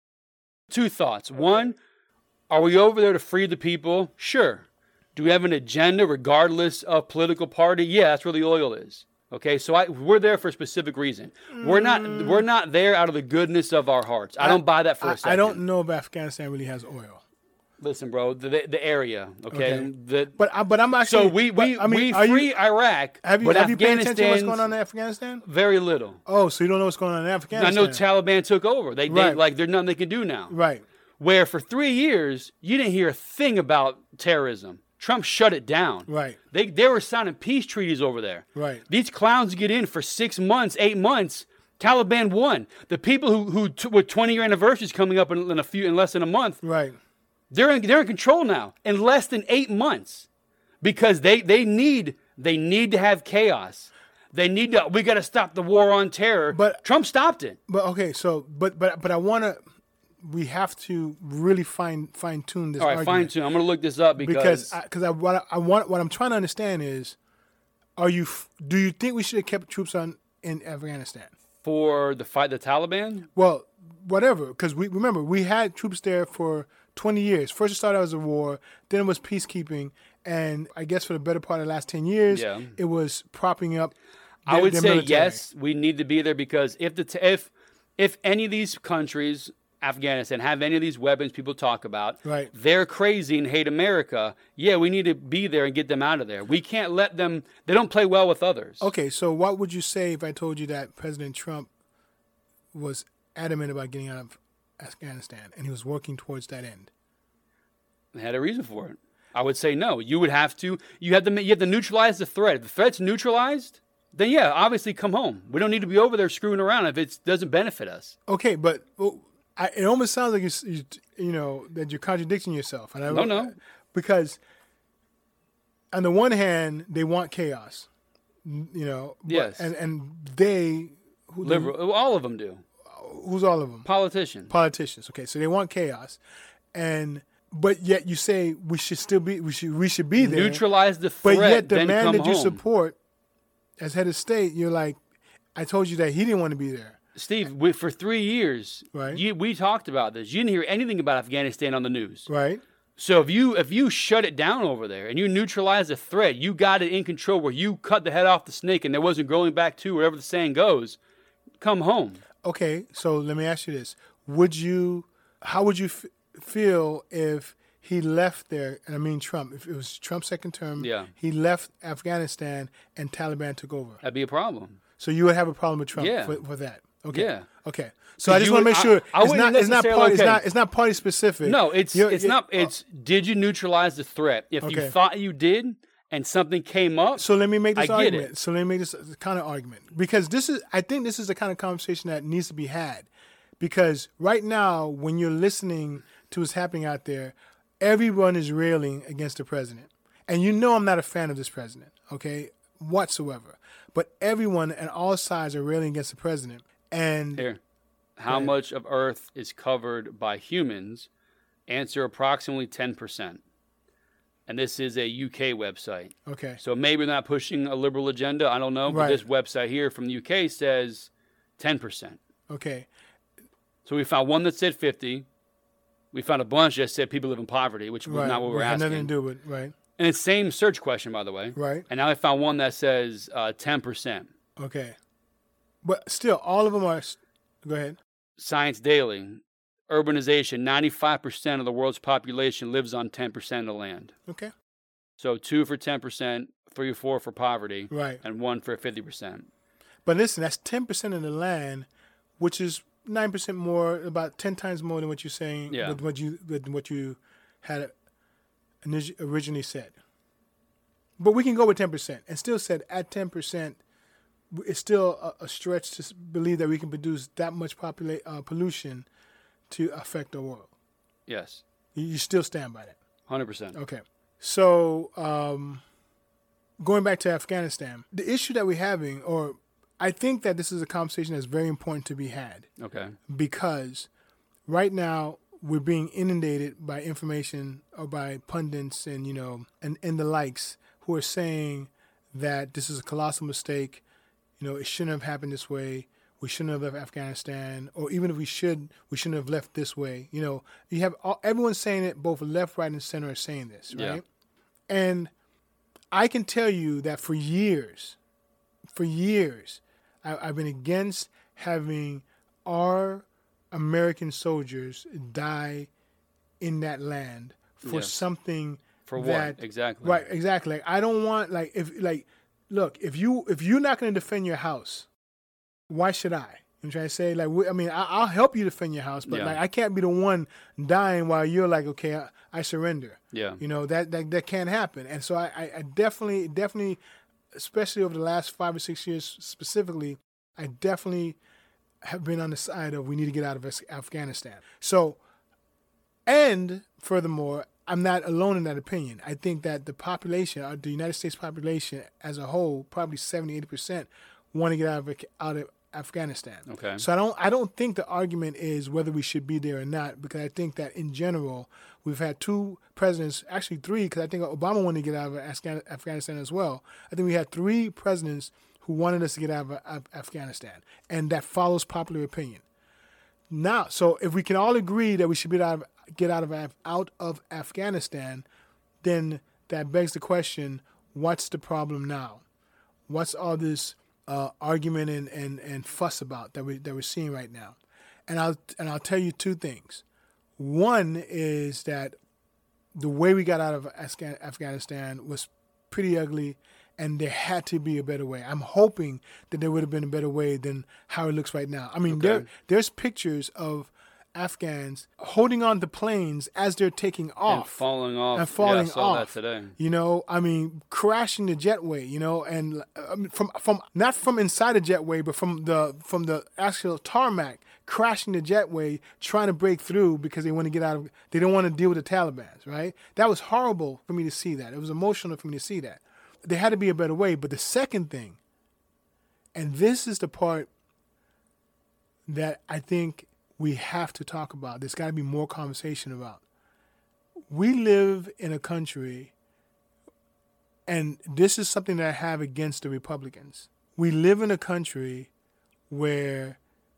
Two thoughts. One, are we over there to free the people? Sure. Do we have an agenda regardless of political party? Yeah, that's where the oil is. Okay, so I, we're there for a specific reason. We're not we're not there out of the goodness of our hearts. I, don't buy that for a I, second. I don't know if Afghanistan really has oil. Listen, bro, the the, the area, okay? Okay. The, But I, but I'm actually. so we we, but, I mean, we are free you, Iraq, have you but have you paid attention to what's Afghanistan's going on in Afghanistan? very little. Oh, so you don't know what's going on in I Afghanistan? know Taliban took over. They, they Right. like there's nothing they can do now. Right. Where for three years you didn't hear a thing about terrorism. Trump shut it down. Right. They they were signing peace treaties over there. Right. These clowns get in for six months, eight months. Taliban won. The people who who t- with twenty year anniversaries coming up in, in a few in less than a month, Right. they're in, they're in control now in less than eight months, because they they need they need to have chaos. They need to. We got to stop the war on terror. But- Trump stopped it. But okay, so but but but I want to. We have to really fine fine tune this All right, fine argument tune. I'm gonna look this up because, because because I, I, what I, I want what I'm trying to understand is, are you f- do you think we should have kept troops on in Afghanistan? for the fight the Taliban. Well, whatever, because we remember we had troops there for twenty years. First it started out as a war, then it was peacekeeping, and I guess for the better part of the last ten years, Yeah. it was propping up. I their- would their say military. yes, we need to be there because if the t- if if any of these countries, Afghanistan, have any of these weapons people talk about, Right. they're crazy and hate America. Yeah, we need to be there and get them out of there. We can't let them. They don't play well with others. Okay, so what would you say if I told you that President Trump was adamant about getting out of Afghanistan, and he was working towards that end. They had a reason for it. I would say no. You would have to. You have to. You have to neutralize the threat. If the threat's neutralized, then yeah, obviously come home. We don't need to be over there screwing around if it doesn't benefit us. Okay, but well, I, it almost sounds like you, you, you know, that you're contradicting yourself. And I, no, no. Because on the one hand, they want chaos. You know. But, yes. And and they. Who Liberal. they, all of them do. Who's all of them? Politicians. Politicians. Okay, so they want chaos, and. But yet you say we should still be we should we should be there. Neutralize the threat. But yet the then man come that you home. support as head of state, you're like, I told you that he didn't want to be there. Steve, we, for three years, right? You, we talked about this. You didn't hear anything about Afghanistan on the news, right? So if you if you shut it down over there and you neutralize the threat, you got it in control where you cut the head off the snake and there wasn't growing back to, wherever the saying goes. Come home. Okay, so let me ask you this: Would you? How would you f- feel if he left there? And I mean Trump. If it was Trump's second term, yeah. he left Afghanistan and Taliban took over. That'd be a problem. So you would have a problem with Trump yeah. for, for that. Okay. Yeah. Okay. So I just want to make sure I, I it's not it's not party okay. it's not it's not party specific. No, it's you're, it's you're, not. It's did you neutralize the threat? If okay. you thought you did, and something came up. So let me make this I argument. Get it. So let me make this kind of argument because this is I think this is the kind of conversation that needs to be had. Because right now, when you're listening to what's happening out there, everyone is railing against the president. And you know I'm not a fan of this president, okay, whatsoever. But everyone and all sides are railing against the president. And Here, how right. much of Earth is covered by humans? Answer approximately ten percent. And this is a U K website. Okay. So maybe they're not pushing a liberal agenda. I don't know. But right. this website here from the U K says ten percent. Okay. So we found one that said fifty. We found a bunch that said people live in poverty, which was right. not what we were right. asking. Nothing to do with right. And it's same search question, by the way. Right. And now I found one that says uh, ten percent. Okay. But still, all of them are... Go ahead. Science Daily. Urbanization. ninety-five percent of the world's population lives on ten percent of the land. Okay. So two for ten percent, three or four for poverty. Right. And one for fifty percent. But listen, that's ten percent of the land, which is nine percent more, about ten times more than what you're saying, yeah. with what you with what you had originally said. But we can go with ten percent and still said at ten percent, it's still a, a stretch to believe that we can produce that much popula- uh, pollution to affect the world. Yes. You, you still stand by that? one hundred percent. Okay. So um, going back to Afghanistan, the issue that we're having, or I think that this is a conversation that's very important to be had. Okay. Because right now we're being inundated by information or by pundits and, you know, and, and the likes who are saying that this is a colossal mistake. You know, it shouldn't have happened this way. We shouldn't have left Afghanistan. Or even if we should, we shouldn't have left this way. You know, you have all, everyone saying it, both left, right, and center are saying this, right? Yeah. And I can tell you that for years, for years, I, I've been against having our American soldiers die in that land for yes. something for that, what exactly right exactly like I don't want like if like look if you if you're not going to defend your house, why should I? I'm trying to say like we, I mean I, I'll help you defend your house, but yeah. like I can't be the one dying while you're like okay I, I surrender. Yeah, you know that that that can't happen. And so I, I, I definitely definitely especially over the last five or six years specifically, I definitely have been on the side of we need to get out of Afghanistan. So, and furthermore, I'm not alone in that opinion. I think that the population, the United States population as a whole, probably seventy, eighty percent, want to get out of out of Afghanistan. Okay. So I don't I don't think the argument is whether we should be there or not, because I think that in general, we've had two presidents, actually three, because I think Obama wanted to get out of Afghanistan as well. I think we had three presidents who wanted us to get out of Afghanistan, and that follows popular opinion. Now, so if we can all agree that we should be out of, get out of out of Afghanistan, then that begs the question: what's the problem now? What's all this uh, argument and, and, and fuss about that we that we're seeing right now? And I'll and I'll tell you two things. One is that the way we got out of Afghanistan was pretty ugly. And there had to be a better way. I'm hoping that there would have been a better way than how it looks right now. I mean, okay. there there's pictures of Afghans holding on to planes as they're taking off. And falling off. And falling yeah, I saw off. that today. You know, I mean, crashing the jetway, you know, and uh, from from not from inside the jetway, but from the from the actual tarmac, crashing the jetway, trying to break through because they want to get out of, they don't want to deal with the Taliban, right? That was horrible for me to see that. It was emotional for me to see that. There had to be a better way. But the second thing, and this is the part that I think we have to talk about, there's got to be more conversation about. We live in a country, and this is something that I have against the Republicans. We live in a country where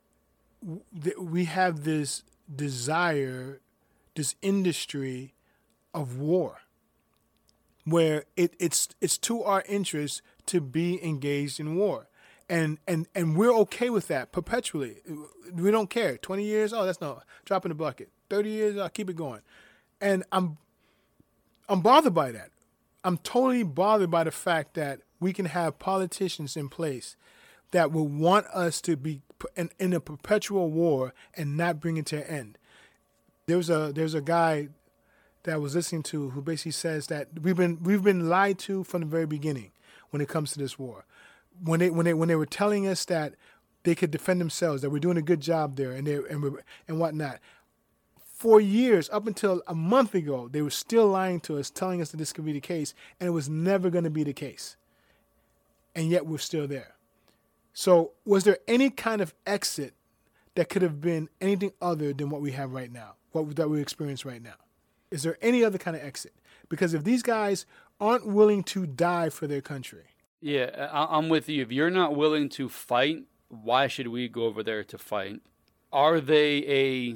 we have this desire, this industry of war, where it, it's it's to our interest to be engaged in war. And, and and we're okay with that perpetually. We don't care. twenty years, oh, that's no drop in the bucket. thirty years, I'll keep it going. And I'm I'm bothered by that. I'm totally bothered by the fact that we can have politicians in place that will want us to be in, in a perpetual war and not bring it to an end. There's a there's a guy that I was listening to who basically says that we've been we've been lied to from the very beginning when it comes to this war. When they when they when they were telling us that they could defend themselves, that we're doing a good job there, and they and we're, and whatnot. For years, up until a month ago, they were still lying to us, telling us that this could be the case, and it was never going to be the case. And yet we're still there. So was there any kind of exit that could have been anything other than what we have right now, what that we experience right now? Is there any other kind of exit? Because if these guys aren't willing to die for their country. Yeah, I- I'm with you. If you're not willing to fight, why should we go over there to fight? Are they a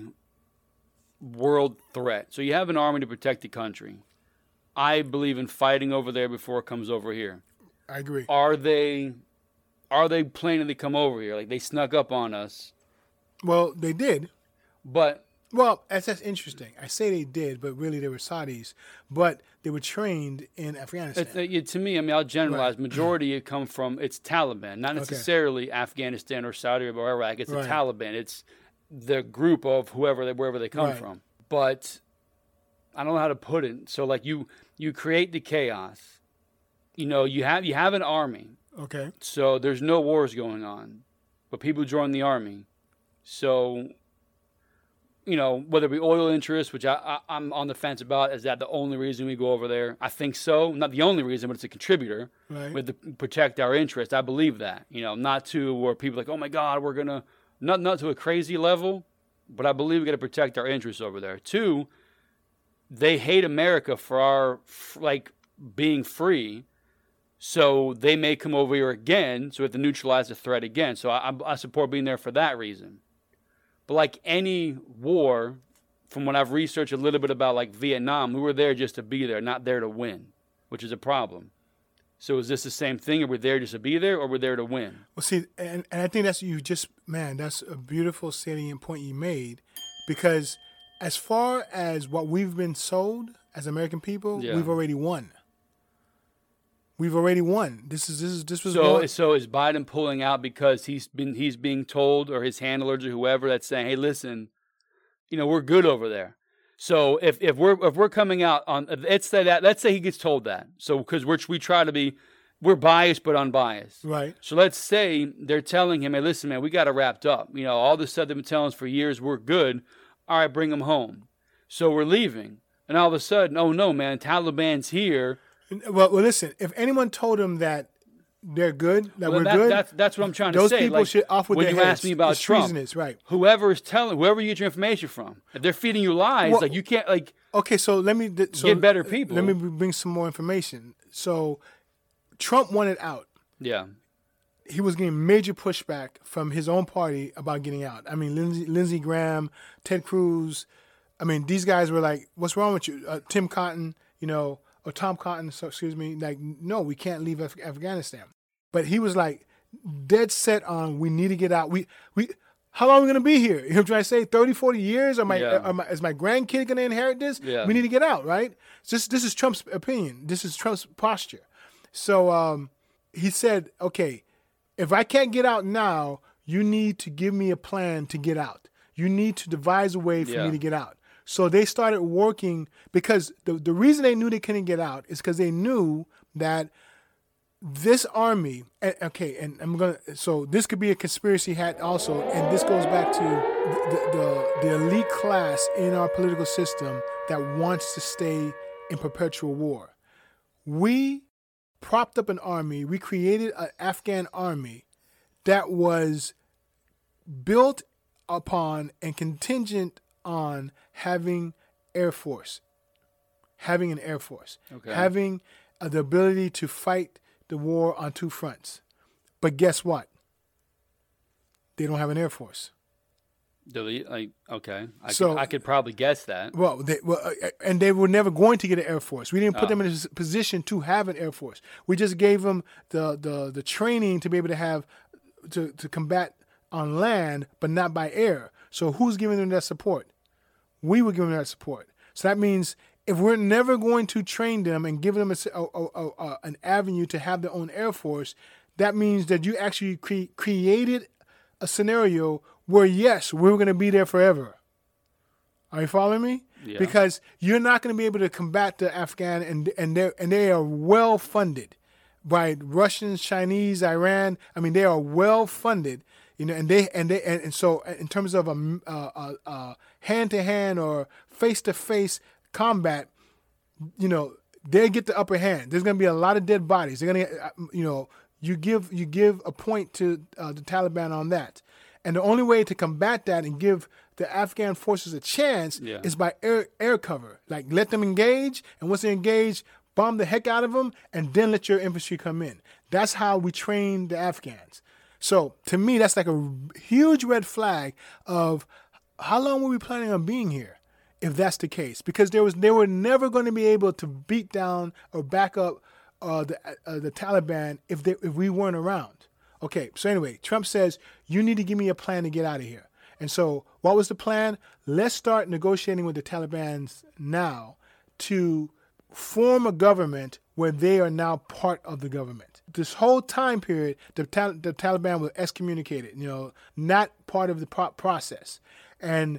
world threat? So you have an army to protect the country. I believe in fighting over there before it comes over here. I agree. Are they are they planning to come over here? Like they snuck up on us. Well, they did. But Well, that's, that's interesting. I say they did, but really they were Saudis. But they were trained in Afghanistan. It's, uh, yeah, to me, I mean, I'll generalize. Right. Majority it come from, it's Taliban. Not necessarily okay. Afghanistan or Saudi Arabia or Iraq. It's right. the Taliban. It's the group of whoever, they, wherever they come right. from. But I don't know how to put it. So, like, you you create the chaos. You know, you have you have an army. Okay. So there's no wars going on. But people join the army. So... You know, whether it be oil interests, which I, I, I'm on the fence about, is that the only reason we go over there? I think so. Not the only reason, but it's a contributor. Right. We have to protect our interests. I believe that. You know, not to where people are like, oh my God, we're going to, not not to a crazy level, but I believe we got to protect our interests over there. Two, they hate America for our, like, being free. So they may come over here again. So we have to neutralize the threat again. So I, I support being there for that reason. But like any war, from what I've researched a little bit about like Vietnam, we were there just to be there, not there to win, which is a problem. So is this the same thing? Are we there just to be there, or we're there to win? Well, see, and, and I think that's you just, man, that's a beautiful salient point you made, because as far as what we've been sold as American people, yeah. we've already won. We've already won. This is this is this was so. more... So is Biden pulling out because he's been he's being told, or his handlers or whoever that's saying, "Hey, listen, you know, we're good over there." So if, if we're if we're coming out on, let's say that let's say he gets told that. So because we're we try to be, we're biased but unbiased, right? So let's say they're telling him, "Hey, listen, man, we got it wrapped up. You know, all this stuff they've been telling us for years, we're good. All right, bring them home." So we're leaving, and all of a sudden, oh no, man, Taliban's here. Well, well, listen. If anyone told them that they're good, that well, we're that, good, that's, that's what I'm trying to those say. Those people like, should off with when their you heads. ask me about it's Trump, treasonous, right? Whoever is telling, whoever you get your information from, if they're feeding you lies, well, like you can't like. Okay, so let me so get better people. Let me bring some more information. So, Trump wanted out. Yeah. He was getting major pushback from his own party about getting out. I mean, Lindsey, Lindsey Graham, Ted Cruz. I mean, these guys were like, "What's wrong with you?" Uh, Tim Cotton, you know. Or Tom Cotton, so excuse me, like, no, we can't leave Af- Afghanistan. But he was like dead set on, we need to get out. We, we, how long are we going to be here? You know what I'm trying to say? thirty, forty years? Are my, yeah. are my, is my grandkid going to inherit this? Yeah. We need to get out, right? This, this is Trump's opinion. This is Trump's posture. So um, he said, okay, if I can't get out now, you need to give me a plan to get out. you need to devise a way for Yeah. me to get out. So they started working because the, the reason they knew they couldn't get out is because they knew that this army, and, okay, and I'm gonna. So this could be a conspiracy hat also, and this goes back to the, the the elite class in our political system that wants to stay in perpetual war. We propped up an army. We created an Afghan army that was built upon and contingent on having air force, having an air force, Okay. having uh, the ability to fight the war on two fronts. But guess what? They don't have an air force. Delete, like, okay. I, So- could, I could probably guess that. Well, they, well, uh, and they were never going to get an air force. We didn't put Oh. them in a s- position to have an air force. We just gave them the the the training to be able to have to to combat on land, but not by air. So who's giving them that support? We were giving them that support. So that means if we're never going to train them and give them a, s- a- a- a- a- an avenue to have their own air force, that means that you actually cre- created a scenario where yes, we're going to be there forever. Are you following me? Yeah. Because you're not going to be able to combat the Afghan, and and they and they are well funded by Russians, Chinese, Iran. I mean, they are well funded, you know, and they and they and, and so in terms of a uh, uh, hand to hand or face to face combat, you know, they get the upper hand. There's going to be a lot of dead bodies. They're going to, you know, you give you give a point to uh, the Taliban on that. And the only way to combat that and give the Afghan forces a chance Yeah. is by air air cover. Like, let them engage, and once they engage, bomb the heck out of them, and then let your infantry come in. That's how we train the Afghans. So to me, that's like a huge red flag of how long were we planning on being here, if that's the case? Because there was they were never going to be able to beat down or back up uh, the uh, the Taliban if they if we weren't around. Okay, so anyway, Trump says, you need to give me a plan to get out of here. And so what was the plan? Let's start negotiating with the Taliban now to form a government where they are now part of the government. This whole time period, the, Tal- the Taliban was excommunicated, you know, not part of the pro- process. And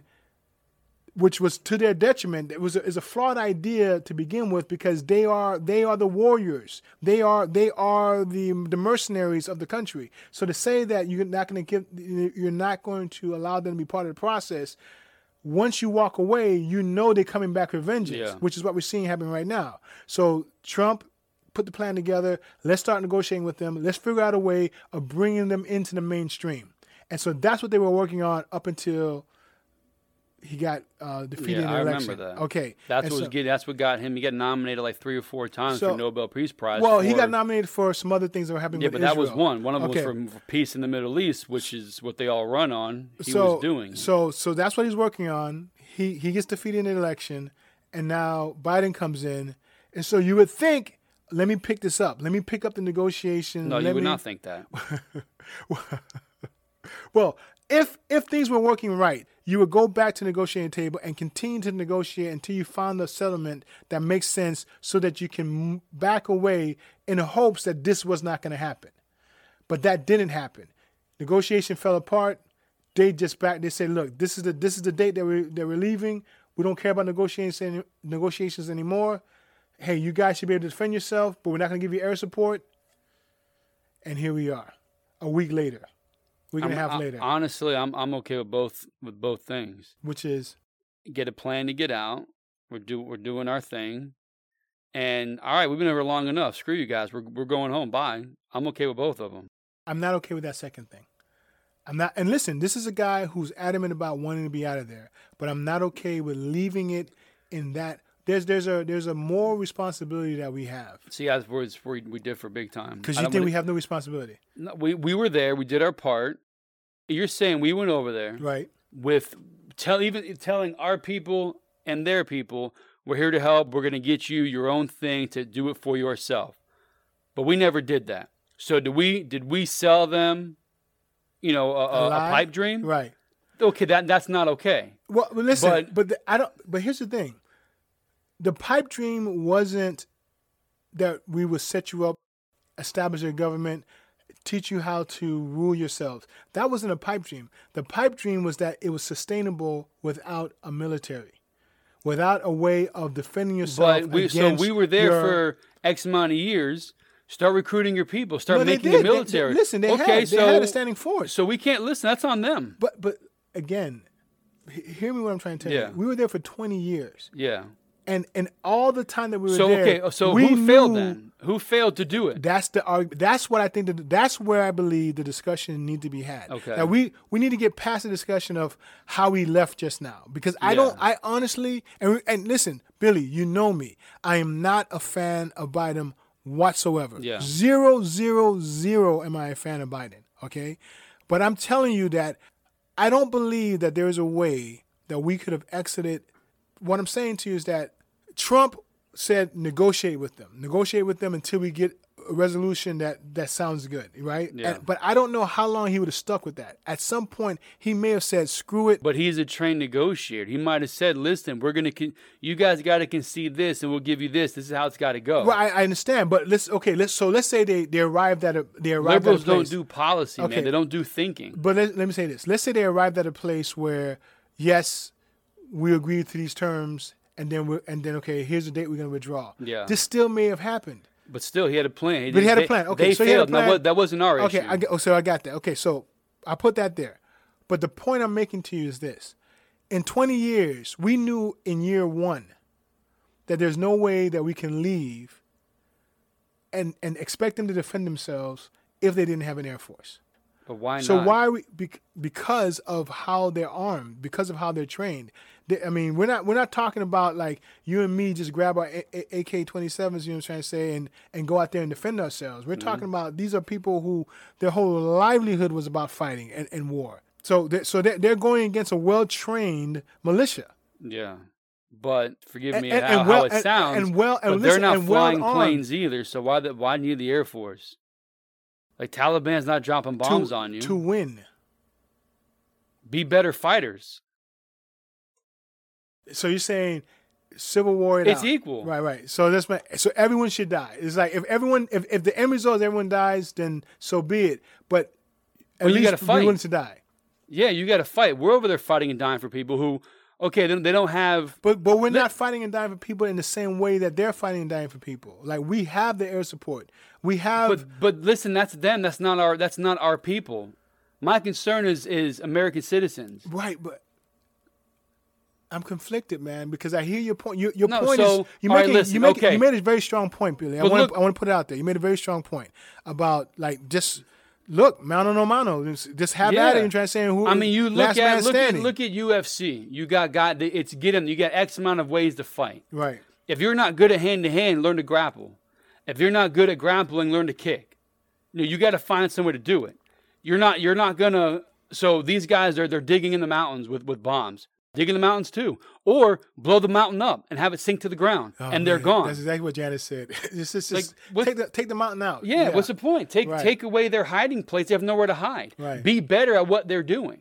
which was to their detriment. It was a, it's a flawed idea to begin with because they are they are the warriors. They are they are the the mercenaries of the country. So to say that you're not going to give you're not going to allow them to be part of the process, once you walk away, you know they're coming back with vengeance, Yeah. which is what we're seeing happen right now. So Trump put the plan together. Let's start negotiating with them. Let's figure out a way of bringing them into the mainstream. And so that's what they were working on up until he got uh, defeated Yeah, in the I election. remember that. Okay, That's And what was so- getting, that's what got him. He got nominated like three or four times So- for Nobel Peace Prize. Well, he for- got nominated for some other things that were happening. Yeah, with but that was Israel. one. One of them Okay. was for, for peace in the Middle East, which is what they all run on. He so, was doing. So, so that's what he's working on. He he gets defeated in the election, and now Biden comes in, and so you would think, let me pick this up. Let me pick up the negotiations. no, let you would me, not think that. Well, if if things were working right, you would go back to the negotiating table and continue to negotiate until you found a settlement that makes sense, so that you can m- back away in the hopes that this was not going to happen. But that didn't happen. Negotiation fell apart. They just back. They said, "Look, this is the this is the date that we that we're leaving. We don't care about negotiations any, negotiations anymore. Hey, you guys should be able to defend yourself, but we're not going to give you air support." And here we are, a week later, week and a I'm- half I- later, Honestly, I'm I'm okay with both with both things. which is Get a plan to get out. We're do we're doing our thing. And all right, we've been over long enough. Screw you guys. We're we're going home. Bye. I'm okay with both of them. I'm not okay with that second thing. I'm not. And listen, this is a guy who's adamant about wanting to be out of there, but I'm not okay with leaving it in that. There's there's a there's a moral responsibility that we have. See, that's where, it's where we differ big time. Because I you don't think wanna- we have no responsibility, No, we we were there. We did our part. You're saying we went over there right? with tell even telling our people and their people, we're here to help. We're going to get you your own thing to do it for yourself. But we never did that. So did we? Did we sell them? You know, a, a, a lie? pipe dream. Right. Okay, that that's not okay. Well, but listen, But- but, the, I don't. But here's the thing: the pipe dream wasn't that we would set you up, establish a government, teach you how to rule yourselves. That wasn't a pipe dream. The pipe dream was that it was sustainable without a military, without a way of defending yourself. But we, so we were there your, for X amount of years. Start recruiting your people. Start no, making the military. They, they, listen, they, okay, had, so, they had a standing force. So we can't listen. That's on them. But but again, hear me what I'm trying to tell yeah. you. We were there for twenty years. Yeah. And and all the time that we were so, there, okay, so we who failed knew then? Who failed to do it? That's the arg- That's what I think. That that's where I believe the discussion need to be had. Okay. That we we need to get past the discussion of how we left just now, because I Yeah. don't. I honestly and and listen, Billy, you know me. I am not a fan of Biden whatsoever. Yeah. Zero zero zero. Am I a fan of Biden? Okay, but I'm telling you that I don't believe that there is a way that we could have exited. What I'm saying to you is that Trump said negotiate with them, negotiate with them until we get a resolution that, that sounds good, right? Yeah. And, but I don't know how long he would have stuck with that. At some point, he may have said, screw it. But he's a trained negotiator. He might have said, listen, we're going to, con- you guys got to concede this and we'll give you this. This is how it's got to go. Well, I, I understand, but let's, okay, let's, so let's say they, they arrived at a, they arrived Liberals at a place. don't do policy, Okay. man. They don't do thinking. But let, let me say this. Let's say they arrived at a place where, yes, we agreed to these terms, and then we and then okay, here's the date we're going to withdraw. Yeah. This still may have happened. But still, he had a plan. He But he had they, a plan. Okay, they so he had a failed. Now, plan. what- that wasn't our Okay, issue. I get, oh, so I got that. Okay, so I put that there. But the point I'm making to you is this. In twenty years, we knew in year one that there's no way that we can leave and, and expect them to defend themselves if they didn't have an Air Force. But why So not? why are we? bec- Because of how they're armed, because of how they're trained. They, I mean, we're not we're not talking about like you and me just grab our A K twenty-sevens, you know what I'm trying to say, and, and go out there and defend ourselves. We're talking about these are people who their whole livelihood was about fighting and, and war. So they're, so they're, they're going against a well-trained militia. Yeah. But forgive And- me and- how, and well- how it and- sounds. and well- and but listen, they're not and well flying armed. planes either. So why the, why need the Air Force? Like Taliban's not dropping bombs to, on you. to win. Be better fighters. So you're saying civil war? It It's out. equal. Right, right. So that's my. So everyone should die. It's like if everyone, if, if the end result is everyone dies, then so be it. But at Well, you least gotta be fight. willing to die. Yeah, you got to fight. We're over there fighting and dying for people who, okay, they, they don't have. But but we're not fighting and dying for people in the same way that they're fighting and dying for people. Like we have the air support. We have. But but listen, that's them. That's not our. That's not our people. My concern is is American citizens. Right, but I'm conflicted, man, because I hear your point. Your, your No, point so, is you all right, make listen, you make okay. you made a very strong point, Billy. I But want look- to I want to put it out there. You made a very strong point about like just look, mano no mano, just, just have Yeah. at it and try to say who. I mean, you look last man at look at standing. look at U F C. You got got it's getting. You got X amount of ways to fight. Right. If you're not good at hand to hand, learn to grapple. If you're not good at grappling, learn to kick. You know, you got to find somewhere to do it. You're not you're not gonna. So these guys are they're digging in the mountains with with bombs. Dig in the mountains too, or blow the mountain up and have it sink to the ground, Oh, and they're man, gone. That's exactly what Janice said. Just, just, Like, just what- take the take the mountain out. Yeah, what's the point? Take Right. take away their hiding place. They have nowhere to hide. Right. Be better at what they're doing.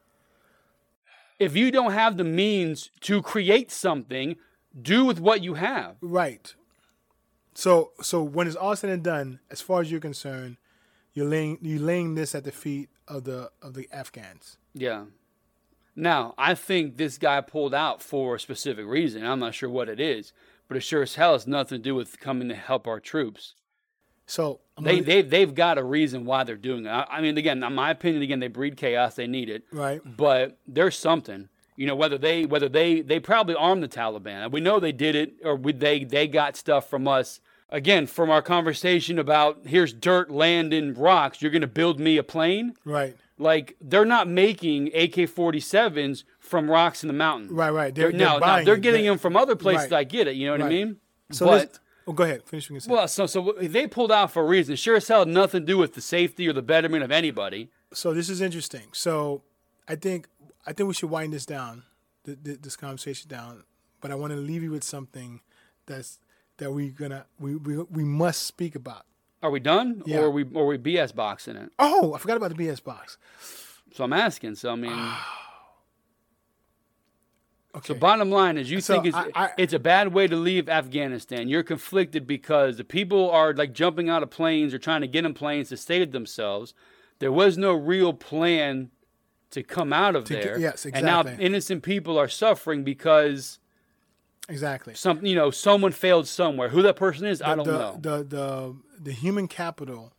If you don't have the means to create something, do with what you have. Right. So so when it's all said and done, as far as you're concerned, you're laying you're laying this at the feet of the of the Afghans. Yeah. Now, I think this guy pulled out for a specific reason. I'm not sure what it is, but it sure as hell has nothing to do with coming to help our troops. So I'm They gonna- they they've got a reason why they're doing it. I, I mean, again, in my opinion, again, they breed chaos. They need it. right. But there's something, you know, whether they whether they they probably armed the Taliban. We know they did it, or we, they they got stuff from us. Again, from our conversation about here's dirt, land, and rocks. You're going to build me a plane. Right. Like they're not making A K forty-sevens from rocks in the mountain. Right, right. They're, They're, no, they're no, buying they're it. getting They're- them from other places. Right. I get it. You know what I Right. mean? So but let's, oh, go ahead. Finish what you said. well, so so they pulled out for a reason. Sure as hell had nothing to do with the safety or the betterment of anybody. So this is interesting. So I think I think we should wind this down, th- th- this conversation down. But I want to leave you with something that's that we gonna we we, we must speak about. Are we done, Yeah. or are we or are we B S boxing it? Oh, I forgot about the B S box. So I'm asking. So I mean, Okay. So bottom line is you So think it's, I- I- it's a bad way to leave Afghanistan. You're conflicted because the people are like jumping out of planes or trying to get in planes to save themselves. There was no real plan to come out of To get- there. yes, And now exactly. innocent people are suffering because Exactly. some, you know, someone failed somewhere. Who that person is, I don't the, know. The, the the human capital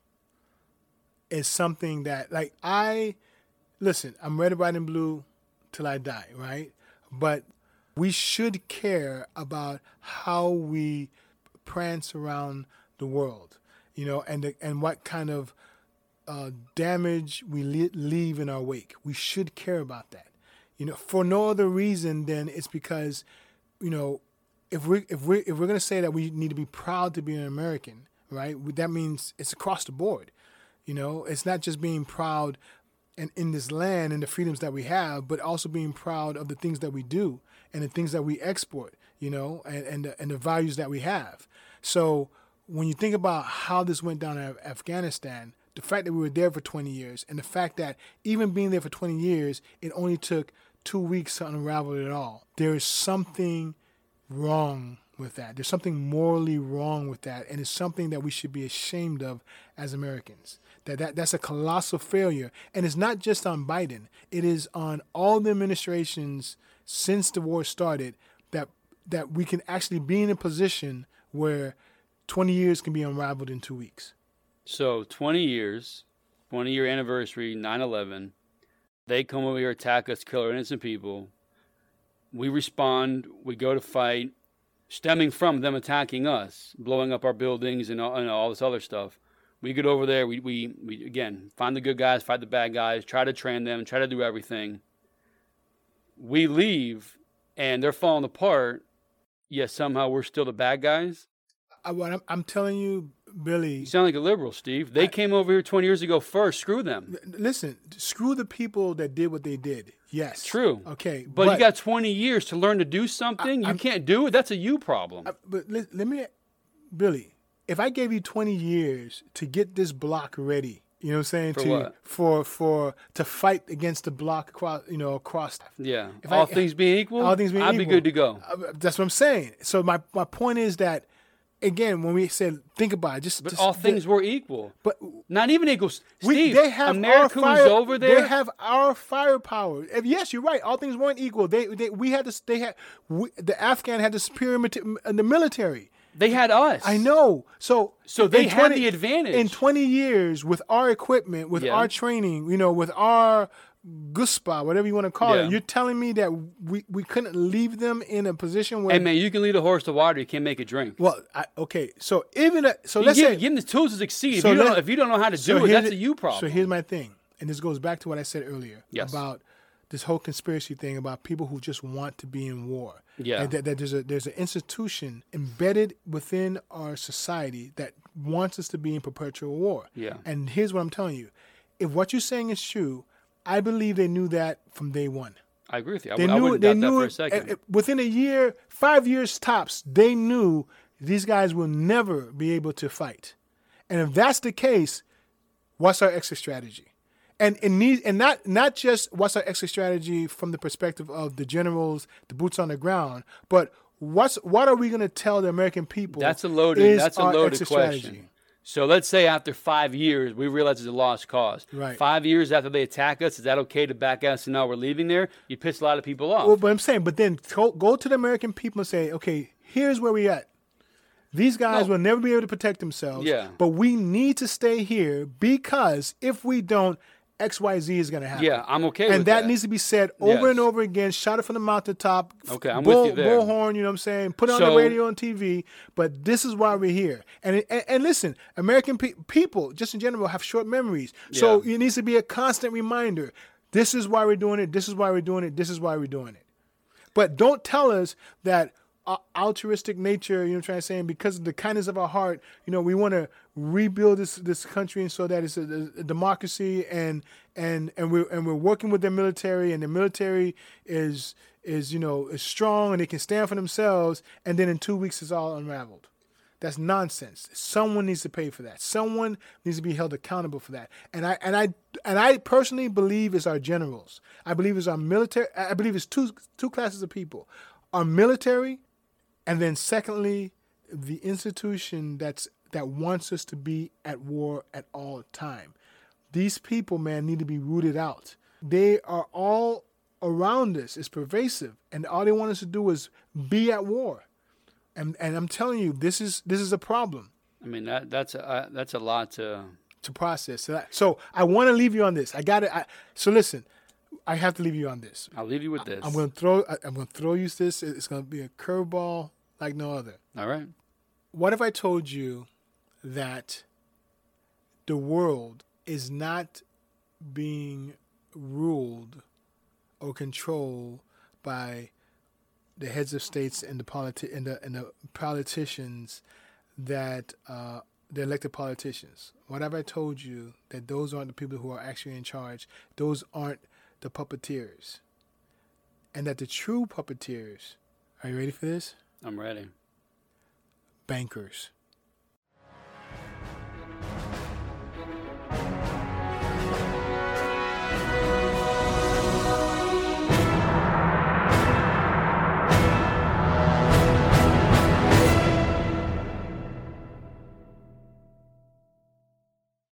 is something that, like, I listen. I'm red, white, and blue till I die, right? But we should care about how we prance around the world, you know, and the, and what kind of uh, damage we le- leave in our wake. We should care about that, you know, for no other reason than it's because, you know, if we if we if we're gonna say that we need to be proud to be an American, right? That means it's across the board, you know. It's not just being proud in, in this land and the freedoms that we have, but also being proud of the things that we do and the things that we export, you know, and and the, and the values that we have. So when you think about how this went down in Afghanistan, the fact that we were there for twenty years, and the fact that even being there for twenty years, it only took two weeks to unravel it all. There is something wrong with that. There's something morally wrong with that, and it's something that we should be ashamed of as Americans. That, that that's a colossal failure, and it's not just on Biden. It is on all the administrations since the war started that that we can actually be in a position where twenty years can be unraveled in two weeks. So twenty years, twenty year anniversary, nine eleven. They come over here, attack us, kill our innocent people. We respond, we go to fight, stemming from them attacking us, blowing up our buildings and all, and all this other stuff. We get over there, we, we, we, again, find the good guys, fight the bad guys, try to train them, try to do everything. We leave, and they're falling apart, yet somehow we're still the bad guys. I, what I'm, I'm telling you, Billy. You sound like a liberal, Steve. They I, came over here twenty years ago first. Screw them. Listen, screw the people that did what they did. Yes. True. Okay. But, but you got twenty years to learn to do something. I, you can't do it. That's a you problem. I, but let, let me, Billy, if I gave you twenty years to get this block ready, you know what I'm saying? For to, what? For, for, to fight against the block across, you know, across. Yeah. If all I, things being equal, all things being I'd equal, be good to go. That's what I'm saying. So my, my point is that, again, when we said think about it, just but just, all things the, were equal. But not even equal. Steve, we, they have America our fire, was over there. They have our firepower. If, yes, you're right. All things weren't equal. They, they we had this. They had we, the Afghan had the superior in the military. They had us. I know. So so they had twenty, the advantage in twenty years with our equipment, with yeah. our training. You know, with our Guspa, whatever you want to call yeah. it. You're telling me that we, we couldn't leave them in a position where... Hey, man, you can lead a horse to water. You can't make it drink. Well, I, okay. So even... A, so you let's give, say... Give them the tools to succeed. So if, you let, don't, if you don't know how to so do it, that's a you problem. So here's my thing. And this goes back to what I said earlier. Yes. About this whole conspiracy thing about people who just want to be in war. Yeah. And that, that there's a there's an institution embedded within our society that wants us to be in perpetual war. Yeah. And here's what I'm telling you. If what you're saying is true, I believe they knew that from day one. I agree with you. I, they I knew, wouldn't they doubt knew that for a it, second. It, within a year, five years tops, they knew these guys will never be able to fight. And if that's the case, what's our exit strategy? And it needs, and not not just what's our exit strategy from the perspective of the generals, the boots on the ground, but what's what are we going to tell the American people? That's a loaded. That's a loaded question. Strategy? So let's say after five years, we realize it's a lost cause. Right. Five years after they attack us, is that okay to back out and now we're leaving there? You piss a lot of people off. Well, but I'm saying, but then go, go to the American people and say, okay, here's where we at. These guys no. will never be able to protect themselves. Yeah. But we need to stay here because if we don't, X Y Z is going to happen. Yeah, I'm okay and with that. And that. that needs to be said over yes. and over again. Shout it from the mountaintop. Okay, I'm bull, with you there. Bullhorn, you know what I'm saying? Put it so, on the radio and T V. But this is why we're here. And and, and listen, American pe- people, just in general, have short memories. So yeah. it needs to be a constant reminder. This is why we're doing it. This is why we're doing it. This is why we're doing it. But don't tell us that uh, altruistic nature, you know what I'm trying to say, and because of the kindness of our heart, you know, we want to rebuild this this country and so that it's a, a democracy and and and we're and we're working with the military and the military is is you know is strong and they can stand for themselves and then in two weeks it's all unraveled. That's nonsense. Someone needs to pay for that. Someone needs to be held accountable for that. And I and I and I personally believe it's our generals. I believe it's our military. I believe it's two two classes of people: our military, and then secondly, the institution that's that wants us to be at war at all time. These people, man, need to be rooted out. They are all around us. It's pervasive, and all they want us to do is be at war. And and I'm telling you, this is this is a problem. I mean, that that's a, uh, that's a lot to to process. So, that, so I want to leave you on this. I got it. So listen, I have to leave you on this. I'll leave you with this. I, I'm going to throw. I, I'm going to throw you this. It's going to be a curveball like no other. All right. What if I told you that the world is not being ruled or controlled by the heads of states and the politi- and the and the politicians that uh, the elected politicians? What have I told you that those aren't the people who are actually in charge? Those aren't the puppeteers, and that the true puppeteers. Are you ready for this? I'm ready. Bankers.